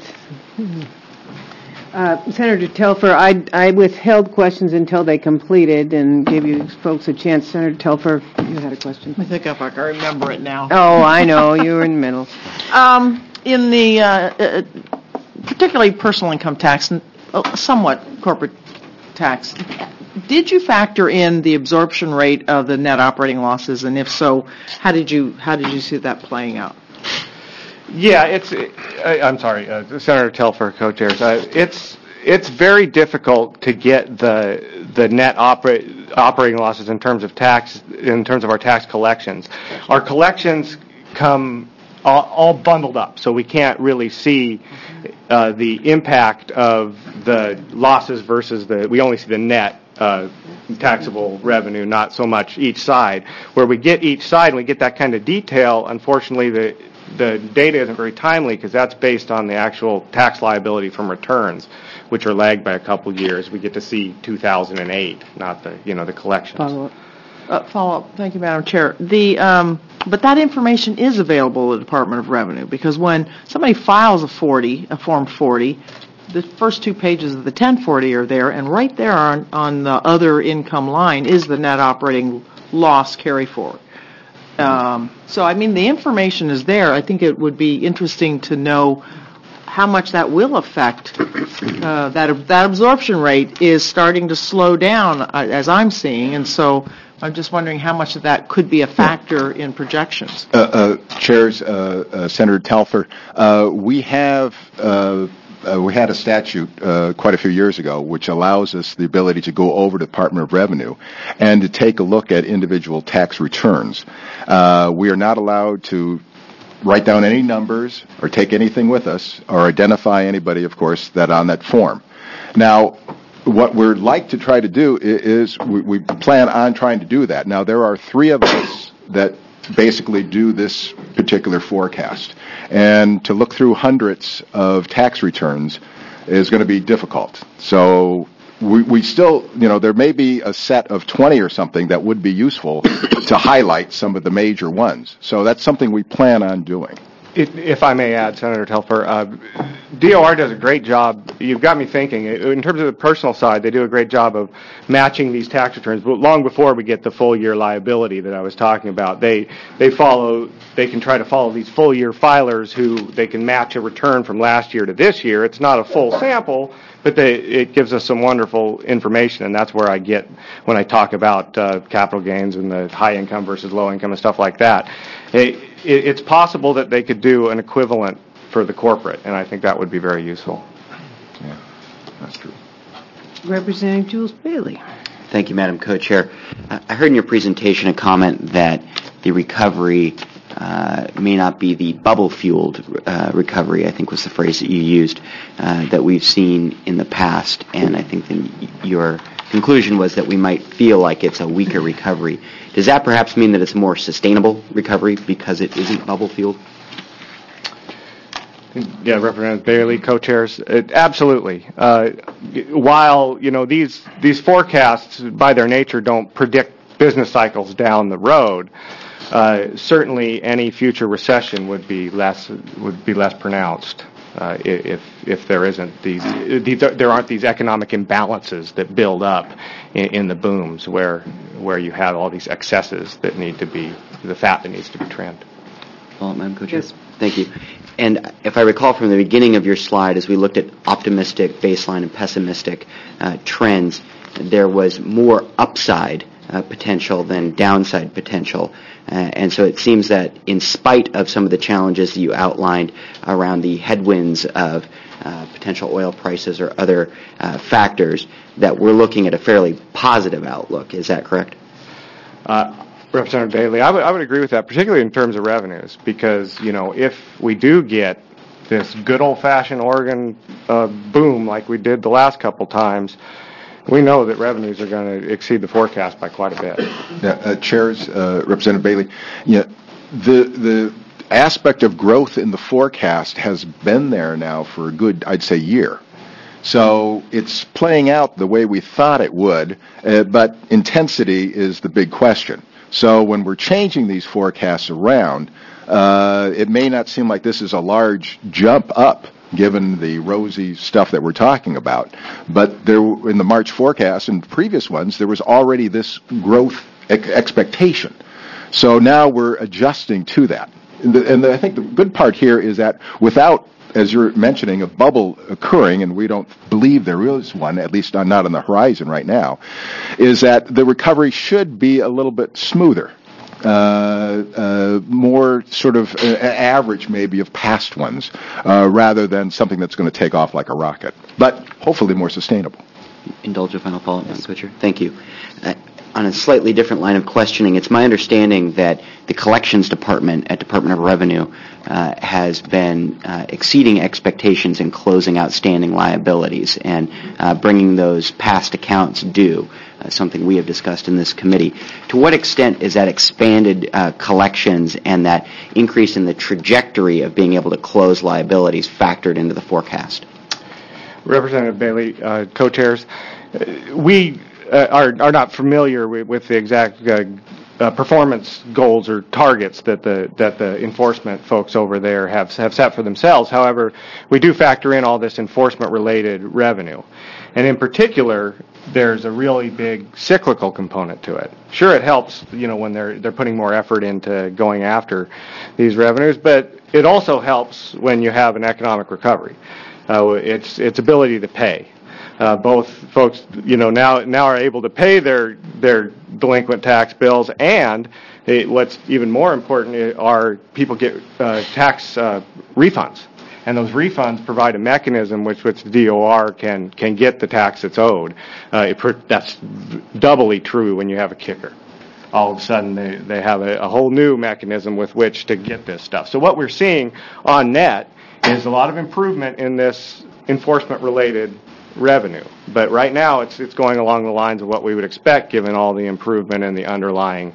Senator Telfer, I withheld questions until they completed and gave you folks a chance. Senator Telfer, you had a question. I think if I can remember it now. Oh, I know. You were in the middle. In the particularly personal income tax and somewhat corporate tax, did you factor in the absorption rate of the net operating losses, and if so, how did you see that playing out? Yeah, I'm sorry, Senator Telfer, co-chairs. It's very difficult to get the net operating losses in terms of our tax collections. Our collections come all bundled up, so we can't really see the impact of the losses versus we only see the net taxable revenue, not so much each side. Where we get each side and we get that kind of detail, unfortunately the data isn't very timely because that's based on the actual tax liability from returns, which are lagged by a couple years. We get to see 2008, not the collections. Follow-up. Thank you, Madam Chair. But that information is available at the Department of Revenue, because when somebody files a Form 40, the first 2 pages of the 1040 are there, and right there on the other income line is the net operating loss carry forward. So, I mean, the information is there. I think it would be interesting to know how much that will affect. That absorption rate is starting to slow down, as I'm seeing, and so I'm just wondering how much of that could be a factor in projections. Chairs, Senator Telfer, we had a statute quite a few years ago which allows us the ability to go over to the Department of Revenue and to take a look at individual tax returns. We are not allowed to write down any numbers or take anything with us or identify anybody, of course, that on that form. Now, what we'd like to try to do is we plan on trying to do that. Now, there are 3 of us that basically do this particular forecast. And to look through hundreds of tax returns is going to be difficult. So we still, there may be a set of 20 or something that would be useful to highlight some of the major ones. So that's something we plan on doing. If I may add, Senator Telfer, DOR does a great job. You've got me thinking. In terms of the personal side, they do a great job of matching these tax returns. But long before we get the full year liability that I was talking about, they can try to follow these full year filers who they can match a return from last year to this year. It's not a full sample, but it gives us some wonderful information, and that's where I get when I talk about capital gains and the high income versus low income and stuff like that. It's possible that they could do an equivalent for the corporate, and I think that would be very useful. Yeah, that's true. Representative Jules Bailey. Thank you, Madam Co-Chair. I heard in your presentation a comment that the recovery may not be the bubble-fueled recovery, I think was the phrase that you used, that we've seen in the past, and I think your conclusion was that we might feel like it's a weaker recovery. Does that perhaps mean that it's a more sustainable recovery because it isn't bubble-fueled? Yeah, Representative Bailey, co-chairs, absolutely. While these forecasts, by their nature, don't predict business cycles down the road, certainly any future recession would be less pronounced if there isn't there aren't these economic imbalances that build up in the booms where you have all these excesses that need to be the fat that needs to be trimmed. Well, Madam Co-Chair. Yes. Thank you. And if I recall from the beginning of your slide, as we looked at optimistic baseline and pessimistic trends, there was more upside potential than downside potential. And so it seems that in spite of some of the challenges that you outlined around the headwinds of potential oil prices or other factors, that we're looking at a fairly positive outlook. Is that correct? Representative Bailey, I would agree with that, particularly in terms of revenues, because, if we do get this good old-fashioned Oregon boom like we did the last couple times, we know that revenues are going to exceed the forecast by quite a bit. Chairs, Representative Bailey, the aspect of growth in the forecast has been there now for a good, I'd say, year. So it's playing out the way we thought it would, but intensity is the big question. So when we're changing these forecasts around, it may not seem like this is a large jump up, given the rosy stuff that we're talking about. But there, in the March forecast and previous ones, there was already this growth expectation. So now we're adjusting to that. And I think the good part here is that without, as you're mentioning, a bubble occurring, and we don't believe there is one, at least not on the horizon right now, is that the recovery should be a little bit smoother. More sort of average maybe of past ones, rather than something that's going to take off like a rocket, but hopefully more sustainable. Indulge a final follow-up, Madam Co-Chair. Thank you. On a slightly different line of questioning, it's my understanding that the Collections Department at Department of Revenue has been exceeding expectations in closing outstanding liabilities and bringing those past accounts due. something we have discussed in this committee. To what extent is that expanded collections and that increase in the trajectory of being able to close liabilities factored into the forecast? Representative Bailey, co-chairs, we are not familiar with the exact performance goals or targets that the enforcement folks over there have set for themselves. However, we do factor in all this enforcement-related revenue. And in particular, there's a really big cyclical component to it. Sure, it helps, when they're putting more effort into going after these revenues, but it also helps when you have an economic recovery. Its ability to pay. Both folks, now are able to pay their delinquent tax bills, and what's even more important are people get tax refunds, and those refunds provide a mechanism which the DOR can get the tax that's owed. That's doubly true when you have a kicker. All of a sudden, they have a whole new mechanism with which to get this stuff. So what we're seeing on net is a lot of improvement in this enforcement-related revenue. But right now, it's going along the lines of what we would expect, given all the improvement in the underlying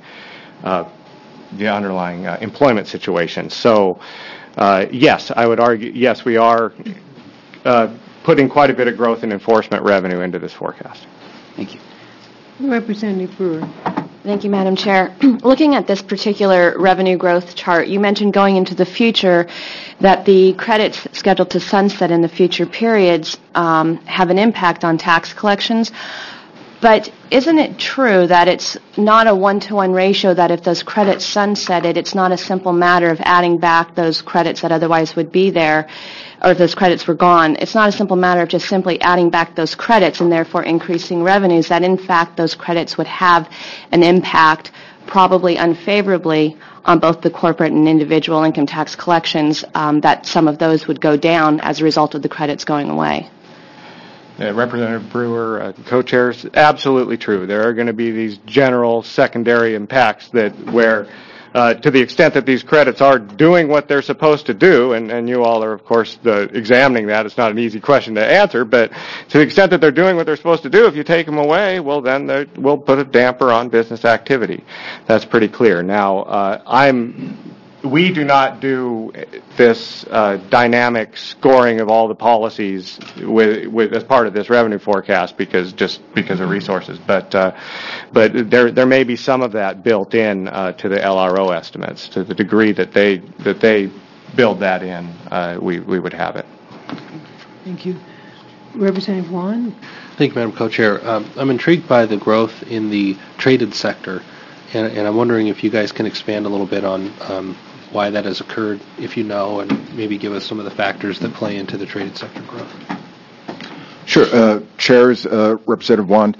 employment situation. So, yes, I would argue, yes, we are putting quite a bit of growth in enforcement revenue into this forecast. Thank you. Representative Brewer. Thank you, Madam Chair. Looking at this particular revenue growth chart, you mentioned going into the future that the credits scheduled to sunset in the future periods have an impact on tax collections. But isn't it true that it's not a one-to-one ratio, that if those credits sunsetted, it's not a simple matter of adding back those credits that otherwise would be there, or if those credits were gone? It's not a simple matter of just simply adding back those credits and therefore increasing revenues, that in fact those credits would have an impact, probably unfavorably, on both the corporate and individual income tax collections, that some of those would go down as a result of the credits going away. Representative Brewer, co-chairs, absolutely true. There are going to be these general secondary impacts where to the extent that these credits are doing what they're supposed to do, and you all are, of course, examining that. It's not an easy question to answer, but to the extent that they're doing what they're supposed to do, if you take them away, well, then we'll put a damper on business activity. That's pretty clear. Now, we do not do this dynamic scoring of all the policies as part of this revenue forecast because of resources. But there may be some of that built in to the LRO estimates. To the degree that they build that in, we would have it. Thank you. Representative Wan. Thank you, Madam Co-Chair. I'm intrigued by the growth in the traded sector, and I'm wondering if you guys can expand a little bit on why that has occurred, if you know, and maybe give us some of the factors that play into the traded sector growth. Sure. Chairs, Representative Wand,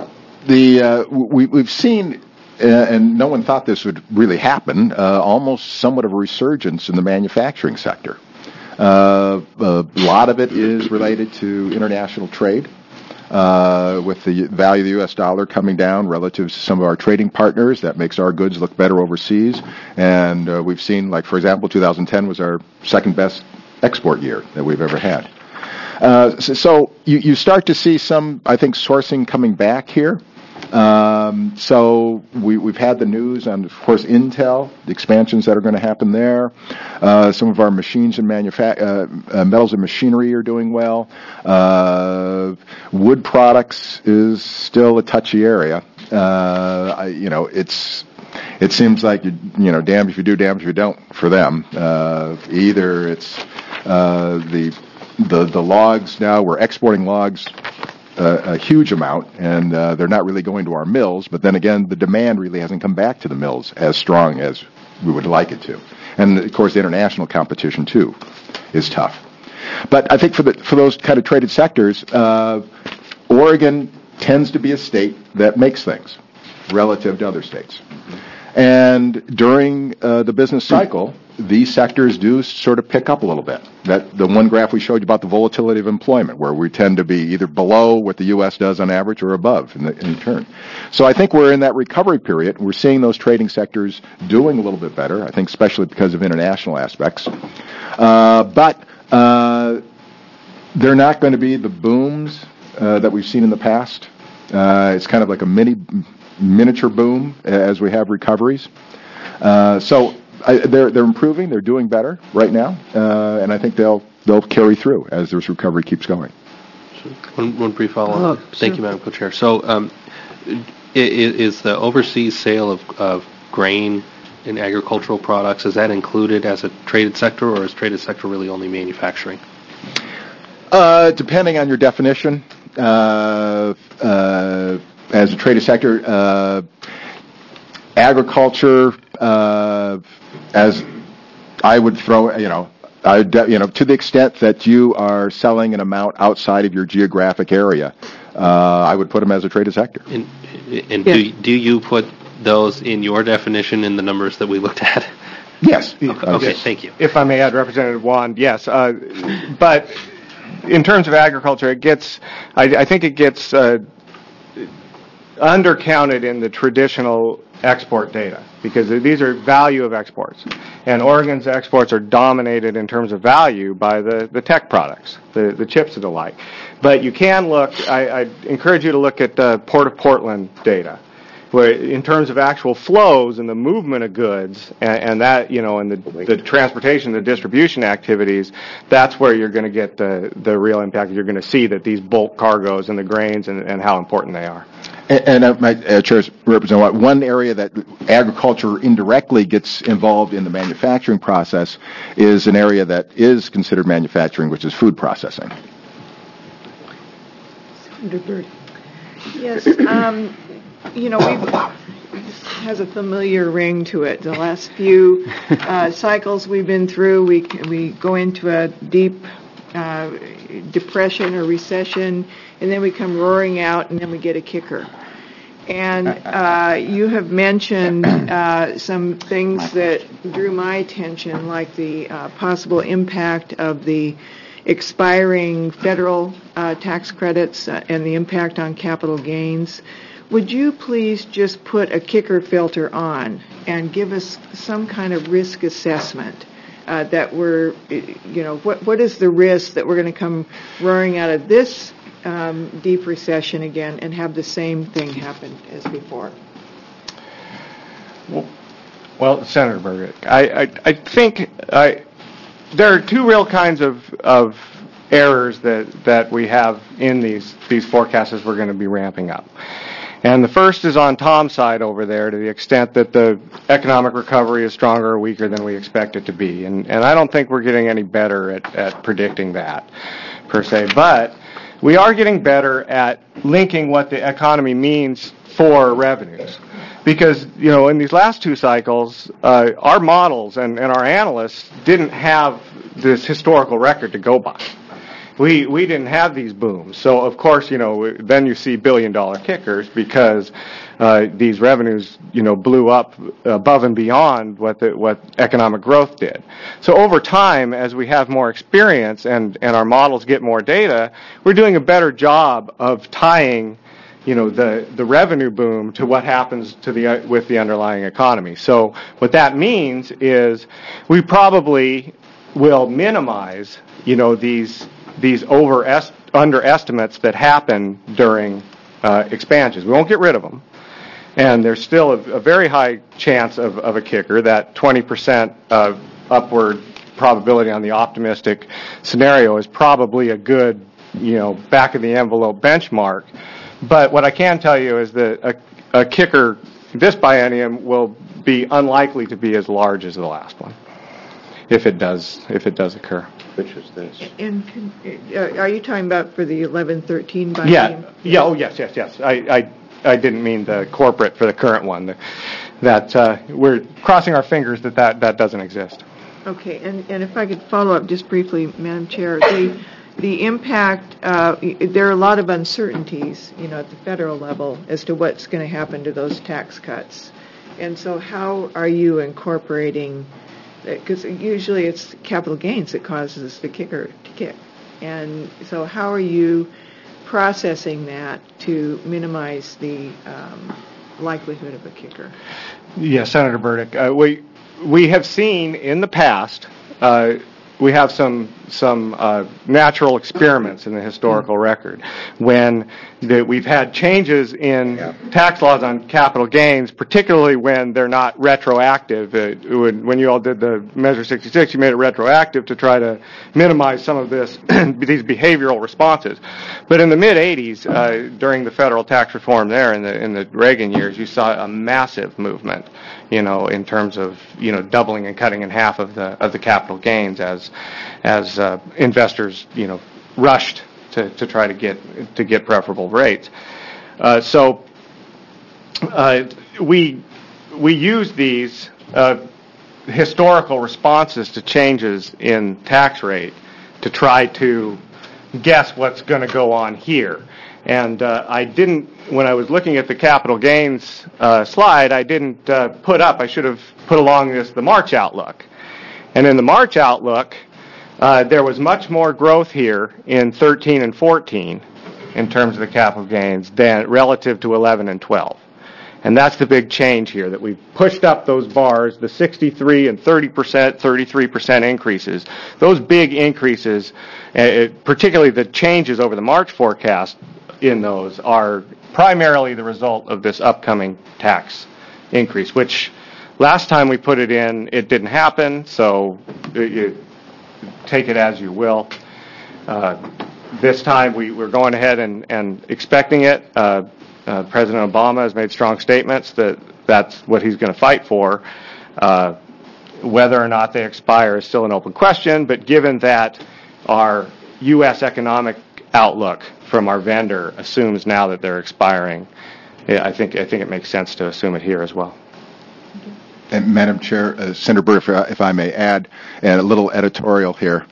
we've seen, and no one thought this would really happen, almost somewhat of a resurgence in the manufacturing sector. A lot of it is related to international trade. With the value of the U.S. dollar coming down relative to some of our trading partners, that makes our goods look better overseas. And we've seen, like, for example, 2010 was our second best export year that we've ever had. So you start to see some, I think, sourcing coming back here. So we've had the news on, of course, Intel, the expansions that are going to happen there. Some of our machines and metals and machinery are doing well. Wood products is still a touchy area. It seems like damned if you do, damned if you don't for them. Either it's the logs now, we're exporting logs a huge amount, and they're not really going to our mills. But then again, the demand really hasn't come back to the mills as strong as we would like it to. And of course, the international competition too is tough. But I think for those kind of traded sectors, Oregon tends to be a state that makes things relative to other states. And during the business cycle, these sectors do sort of pick up a little bit. That the one graph we showed you about the volatility of employment, where we tend to be either below what the U.S. does on average or above in turn. So I think we're in that recovery period. We're seeing those trading sectors doing a little bit better, I think especially because of international aspects. But they're not going to be the booms that we've seen in the past. It's kind of like a miniature boom as we have recoveries. They're improving. They're doing better right now, and I think they'll carry through as this recovery keeps going. One brief follow-up. Thank you, Madam Co-Chair. So, is the overseas sale of grain and agricultural products, is that included as a traded sector, or is traded sector really only manufacturing? Depending on your definition, as a traded sector, agriculture, as I would throw, to the extent that you are selling an amount outside of your geographic area, I would put them as a traded sector. And do you put those in your definition in the numbers that we looked at? Yes. Okay, thank you. If I may add, Representative Wand, yes. But in terms of agriculture, I think it gets undercounted in the traditional export data, because these are value of exports. And Oregon's exports are dominated in terms of value by the tech products, the chips and the like. But you can look, I encourage you to look at the Port of Portland data, where in terms of actual flows and the movement of goods and that, and the transportation, the distribution activities, that's where you're going to get the real impact. You're going to see that these bulk cargoes and the grains and how important they are. And my chairs represent one area that agriculture indirectly gets involved in the manufacturing process is an area that is considered manufacturing, which is food processing. Yes, this has a familiar ring to it. The last few cycles we've been through, we go into a deep depression or recession, and then we come roaring out, and then we get a kicker. And you have mentioned some things that drew my attention, like the possible impact of the expiring federal tax credits and the impact on capital gains. Would you please just put a kicker filter on and give us some kind of risk assessment that what is the risk that we're going to come roaring out of this deep recession again and have the same thing happen as before? Well, Senator Burdick, I think there are two real kinds of errors that we have in these forecasts as we're going to be ramping up. And the first is on Tom's side over there, to the extent that the economic recovery is stronger or weaker than we expect it to be. And I don't think we're getting any better at predicting that, per se. But we are getting better at linking what the economy means for revenues. Because, in these last two cycles, our models and our analysts didn't have this historical record to go by. We didn't have these booms. So, of course, then you see billion-dollar kickers because these revenues, blew up above and beyond what economic growth did. So over time, as we have more experience and our models get more data, we're doing a better job of tying the revenue boom to what happens with the underlying economy. So what that means is we probably will minimize, these underestimates that happen during expansions. We won't get rid of them. And there's still a very high chance of a kicker, that 20% upward probability on the optimistic scenario is probably a good, back-of-the-envelope benchmark. But what I can tell you is that a kicker this biennium will be unlikely to be as large as the last one, if it does occur. Which is this? And are you talking about for the 11-13 biennium? Yeah. Oh, yes. I didn't mean the corporate for the current one. That we're crossing our fingers that doesn't exist. Okay, and if I could follow up just briefly, Madam Chair, the impact, there are a lot of uncertainties, at the federal level as to what's going to happen to those tax cuts. And so how are you incorporating, because usually it's capital gains that causes the kicker to kick. And so how are you processing that to minimize the likelihood of a kicker? Yes, Senator Burdick. We have seen in the past natural experiments in the historical record when we've had changes in tax laws on capital gains, particularly when they're not retroactive. When you all did the Measure 66, you made it retroactive to try to minimize some of these behavioral responses. But in the mid-'80s, during the federal tax reform there in the Reagan years, you saw a massive movement, in terms of doubling and cutting in half of the capital gains as investors rushed to try to get preferable rates. So we use these historical responses to changes in tax rate to try to guess what's going to go on here. And when I was looking at the capital gains slide, I didn't I should have put along the March outlook. And in the March outlook, there was much more growth here in 13 and 14 in terms of the capital gains than relative to 11 and 12. And that's the big change here, that we've pushed up those bars, the 63 and 30%, 33% increases. Those big increases, particularly the changes over the March forecast in those, are primarily the result of this upcoming tax increase, which last time we put it in, it didn't happen, so you take it as you will. This time we're going ahead and expecting it. President Obama has made strong statements that that's what he's going to fight for. Whether or not they expire is still an open question, but given that our U.S. economic outlook from our vendor assumes now that they're expiring, I think it makes sense to assume it here as well. And Madam Chair, Senator Burr, if I may add, and a little editorial here.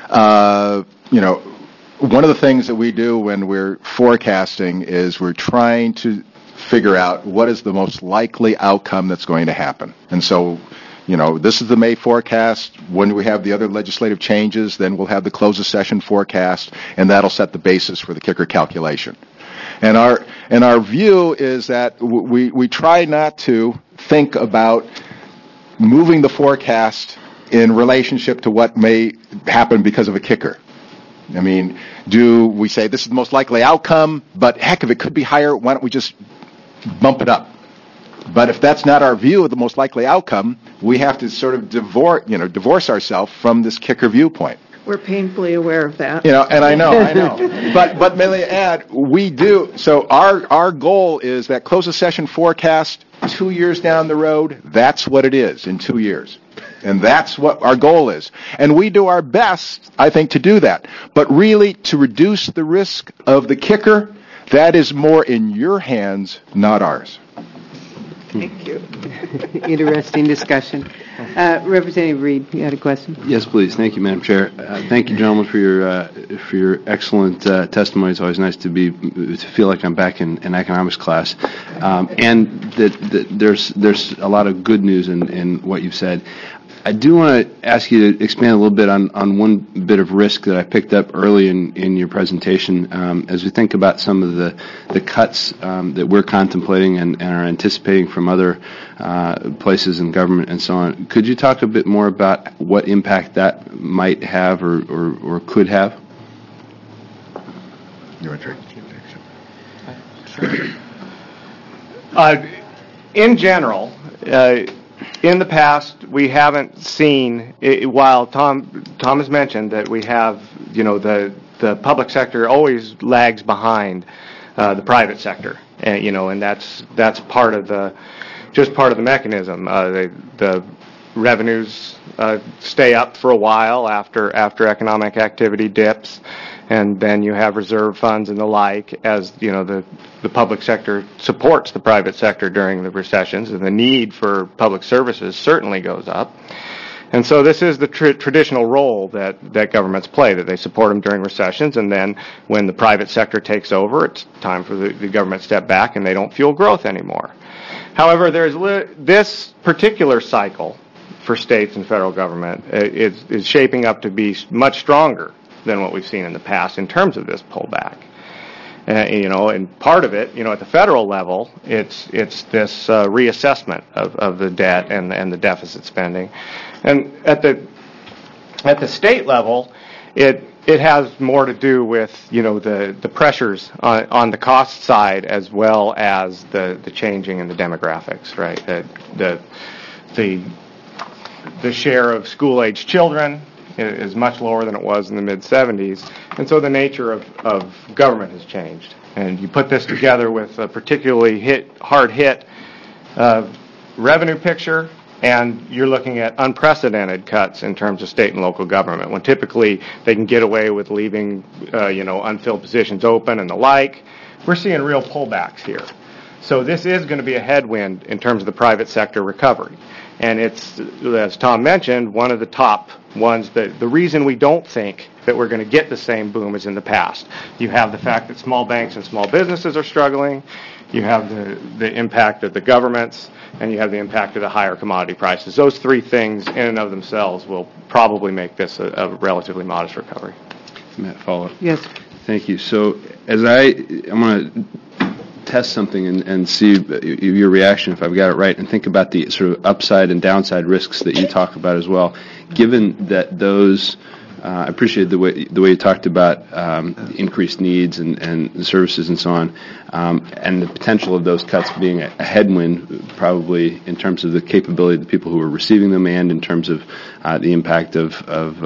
One of the things that we do when we're forecasting is we're trying to figure out what is the most likely outcome that's going to happen. And so, this is the May forecast. When we have the other legislative changes, then we'll have the close of session forecast, and that'll set the basis for the kicker calculation. And our view is that we try not to think about moving the forecast in relationship to what may happen because of a kicker. I mean, do we say this is the most likely outcome, but heck, if it could be higher, why don't we just bump it up? But if that's not our view of the most likely outcome, we have to sort of divorce ourselves from this kicker viewpoint. We're painfully aware of that. And I know. But may I add, we do. So our goal is that close of session forecast 2 years down the road. That's what it is in 2 years. And that's what our goal is. And we do our best, I think, to do that. But really, to reduce the risk of the kicker, that is more in your hands, not ours. Thank you. Interesting discussion. Representative Reed, you had a question? Yes, please. Thank you, Madam Chair. Thank you, gentlemen, for your excellent testimony. It's always nice to feel like I'm back in economics class, and that there's a lot of good news in what you've said. I do want to ask you to expand a little bit on one bit of risk that I picked up early in your presentation. As we think about some of the cuts that we're contemplating and are anticipating from other places in government and so on, could you talk a bit more about what impact that might have or could have? You want to take in general, in the past, we haven't seen, while Tom has mentioned that we have, the public sector always lags behind the private sector, and that's part of the mechanism. The revenues stay up for a while after economic activity dips, and then you have reserve funds and the like as the public sector supports the private sector during the recessions, and the need for public services certainly goes up. And so this is the traditional role that governments play, that they support them during recessions, and then when the private sector takes over, it's time for the government to step back and they don't fuel growth anymore. However, there's this particular cycle for states and federal government is shaping up to be much stronger than what we've seen in the past in terms of this pullback. And part of it, at the federal level, it's this reassessment of the debt and the deficit spending. And at the At the state level, it has more to do with, the pressures on the cost side as well as the changing in the demographics, right? The share of school-age children is much lower than it was in the mid-'70s, and so the nature of government has changed. And you put this together with a particularly hard-hit revenue picture, and you're looking at unprecedented cuts in terms of state and local government, when typically they can get away with leaving, unfilled positions open and the like. We're seeing real pullbacks here. So this is going to be a headwind in terms of the private sector recovery. And it's, as Tom mentioned, one of the top ones that the reason we don't think that we're going to get the same boom as in the past. You have the fact that small banks and small businesses are struggling. You have the impact of the governments, and you have the impact of the higher commodity prices. Those three things in and of themselves will probably make this a relatively modest recovery. Matt, follow up. Yes. Thank you. So as I'm going to test something and see your reaction if I've got it right, and think about the sort of upside and downside risks that you talk about as well. Given that those, I appreciate the way you talked about increased needs and services and so on, and the potential of those cuts being a headwind, probably in terms of the capability of the people who are receiving them, and in terms of the impact of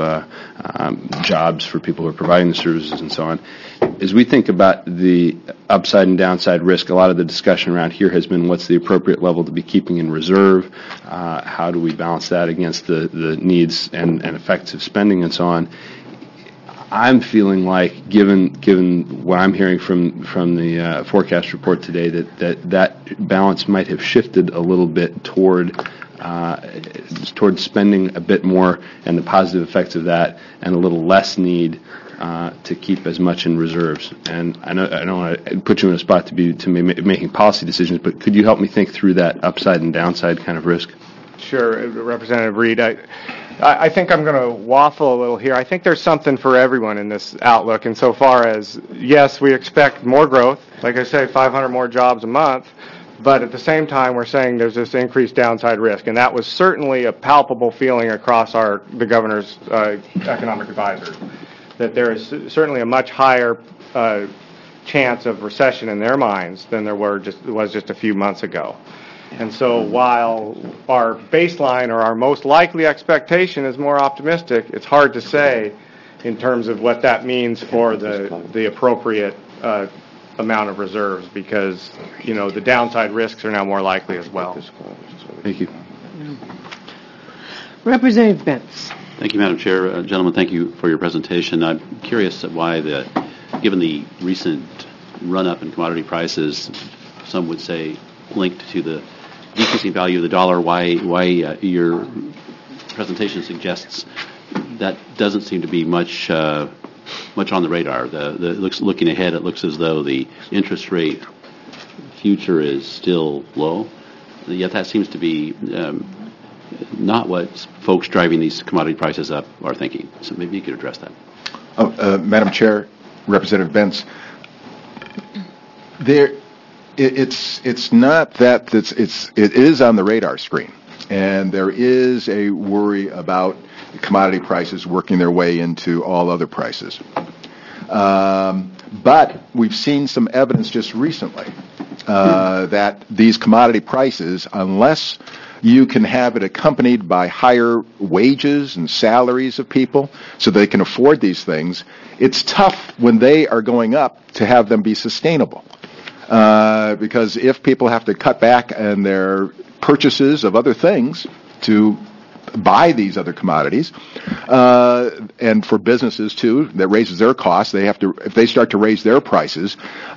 jobs for people who are providing the services and so on. As we think about the upside and downside risk, a lot of the discussion around here has been what's the appropriate level to be keeping in reserve, how do we balance that against the needs and effects of spending and so on. I'm feeling like, given what I'm hearing from the forecast report today, that balance might have shifted a little bit toward spending a bit more and the positive effects of that, and a little less need to keep as much in reserves. And I don't want to put you in a spot to be making policy decisions, but could you help me think through that upside and downside kind of risk? Sure, Representative Reed. I think I'm going to waffle a little here. I think there's something for everyone in this outlook insofar as, yes, we expect more growth, like I say, 500 more jobs a month, but at the same time we're saying there's this increased downside risk, and that was certainly a palpable feeling across the governor's economic advisors, that there is certainly a much higher chance of recession in their minds than there was just a few months ago. And so while our baseline or our most likely expectation is more optimistic, it's hard to say in terms of what that means for the appropriate amount of reserves, because the downside risks are now more likely as well. Thank you. Representative Bentz. Thank you, Madam Chair. Gentlemen, thank you for your presentation. I'm curious why, given the recent run-up in commodity prices, some would say linked to the decreasing value of the dollar, why your presentation suggests that doesn't seem to be much on the radar. Looking ahead, it looks as though the interest rate future is still low, yet that seems to be not what folks driving these commodity prices up are thinking. So maybe you could address that. Madam Chair, Representative Bentz, it's not that it is on the radar screen, and there is a worry about commodity prices working their way into all other prices. But we've seen some evidence just recently that these commodity prices, unless you can have it accompanied by higher wages and salaries of people so they can afford these things, it's tough when they are going up to have them be sustainable. Because if people have to cut back on their purchases of other things to buy these other commodities, and for businesses too, that raises their costs, if they start to raise their prices,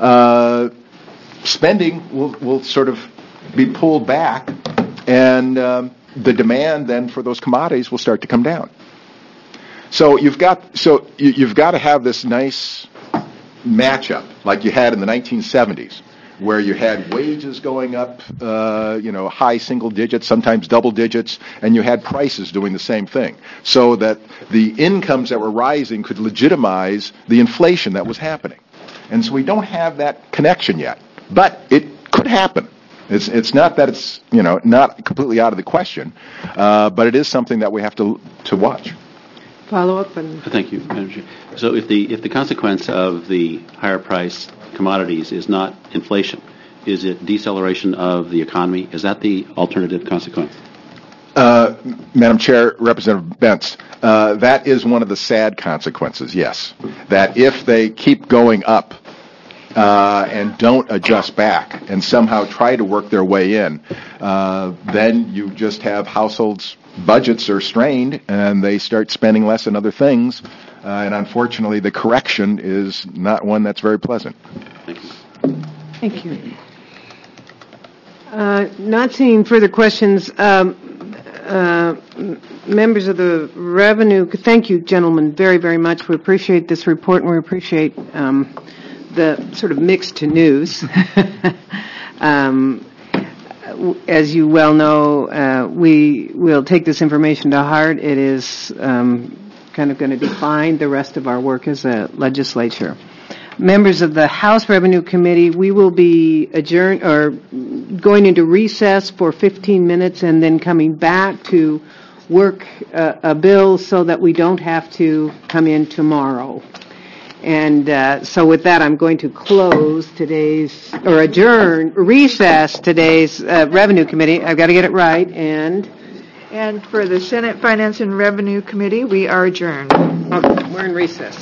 spending will sort of be pulled back, and the demand then for those commodities will start to come down. So you've got to have this nice matchup like you had in the 1970s, where you had wages going up, high single digits, sometimes double digits, and you had prices doing the same thing, so that the incomes that were rising could legitimize the inflation that was happening. And so we don't have that connection yet, but it could happen. It's not that it's not completely out of the question, but it is something that we have to watch. follow up? And Thank you, Madam Chair. So if the consequence of the higher price commodities is not inflation, is it deceleration of the economy? Is that the alternative consequence? Madam Chair, Representative Bentz, that is one of the sad consequences, yes. That if they keep going up and don't adjust back and somehow try to work their way in, then you just have households' budgets are strained and they start spending less on other things. And unfortunately, the correction is not one that's very pleasant. Thank you. thank you. Not seeing further questions. Members of the revenue, thank you, gentlemen, very, very much. We appreciate this report, and we appreciate the sort of mix to news. As you well know, we will take this information to heart. It is kind of going to define the rest of our work as a legislature. Members of the House Revenue Committee, we will be adjourned or going into recess for 15 minutes and then coming back to work a bill so that we don't have to come in tomorrow. And so with that, I'm going to close today's, or recess today's Revenue Committee. I've got to get it right. And for the Senate Finance and Revenue Committee, we are adjourned. Okay, we're in recess.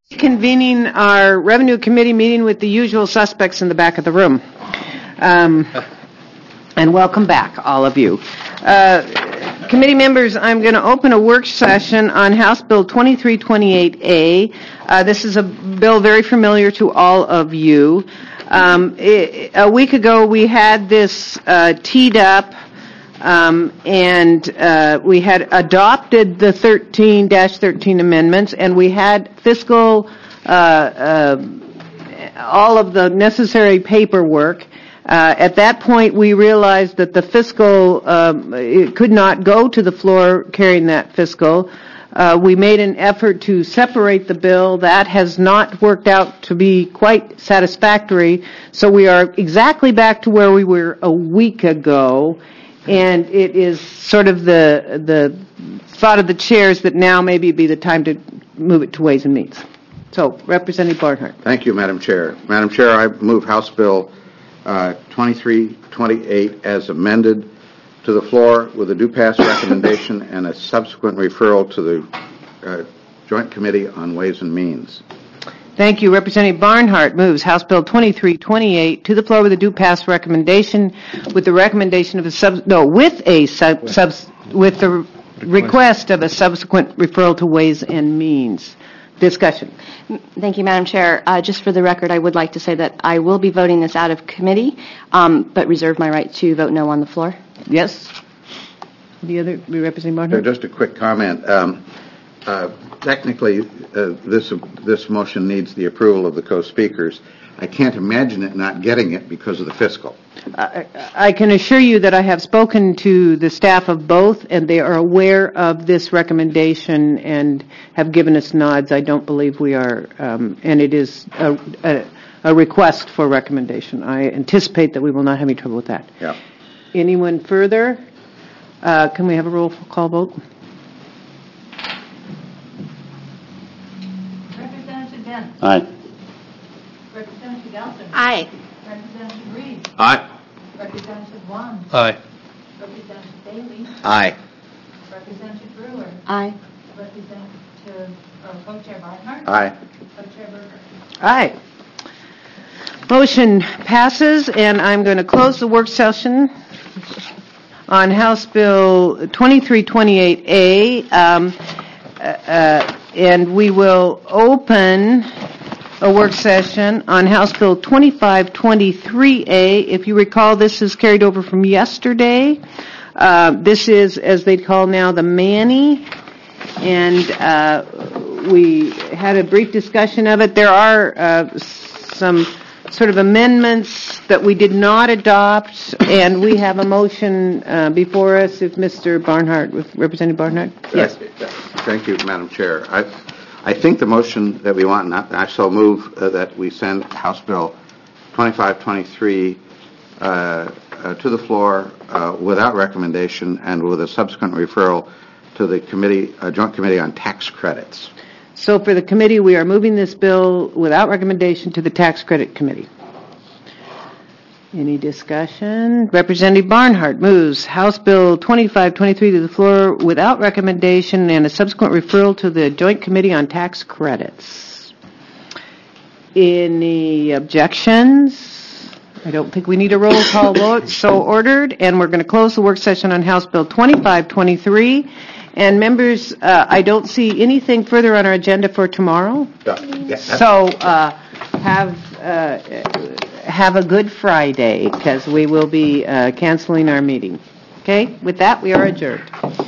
Convening our Revenue Committee meeting with the usual suspects in the back of the room. And welcome back, all of you. Committee members, I'm going to open a work session on House Bill 2328A. This is a bill very familiar to all of you. A week ago, we had this teed up, and we had adopted the 13-13 amendments, and we had fiscal, all of the necessary paperwork. At that point, we realized that the fiscal it could not go to the floor carrying that fiscal. We made an effort to separate the bill. That has not worked out to be quite satisfactory. So we are exactly back to where we were a week ago, and it is sort of the thought of the chairs that now maybe be the time to move it to Ways and Means. So, Representative Barnhart. Thank you, Madam Chair. Madam Chair, I move House Bill 2328 as amended to the floor with a due pass recommendation and a subsequent referral to the Joint Committee on Ways and Means. Thank you. Representative Barnhart moves House Bill 2328 to the floor with a due pass recommendation with the recommendation of a with the request of a subsequent referral to Ways and Means. Discussion. Thank you, Madam Chair. Just for the record, I would like to say that I will be voting this out of committee, but reserve my right to vote no on the floor. Yes. The other, Representative Barnhart? Just a quick comment. Technically, this motion needs the approval of the co-speakers. I can't imagine it not getting it because of the fiscal. I can assure you that I have spoken to the staff of both, and they are aware of this recommendation and have given us nods. I don't believe we are, and it is a request for recommendation. I anticipate that we will not have any trouble with that. Yeah. Anyone further? Can we have a roll call vote? Representative Benz. Aye. Representative Gelson. Aye. Representative Reed. Aye. Representative Wong. Aye. Representative Bailey. Aye. Representative Brewer. Aye. Representative Co-Chair Barnhart. Aye. Co-Chair Berger. Aye. Motion passes, and I'm going to close the work session on House Bill 2328A, and we will open a work session on House Bill 2523A. If you recall, this is carried over from yesterday. This is, as they call now, the Manny, and we had a brief discussion of it. There are some sort of amendments that we did not adopt, and we have a motion before us. If Mr. Barnhart, Representative Barnhart? Yes. Thank you, Madam Chair. I think the motion that we want, I shall move that we send House Bill 2523 to the floor without recommendation and with a subsequent referral to the committee, Joint Committee on Tax Credits. So for the committee, we are moving this bill without recommendation to the Tax Credit Committee. Any discussion? Representative Barnhart moves House Bill 2523 to the floor without recommendation and a subsequent referral to the Joint Committee on Tax Credits. Any objections? I don't think we need a roll call vote. So ordered, and we're going to close the work session on House Bill 2523. And members, I don't see anything further on our agenda for tomorrow. So have a good Friday, because we will be canceling our meeting. Okay? With that, we are adjourned.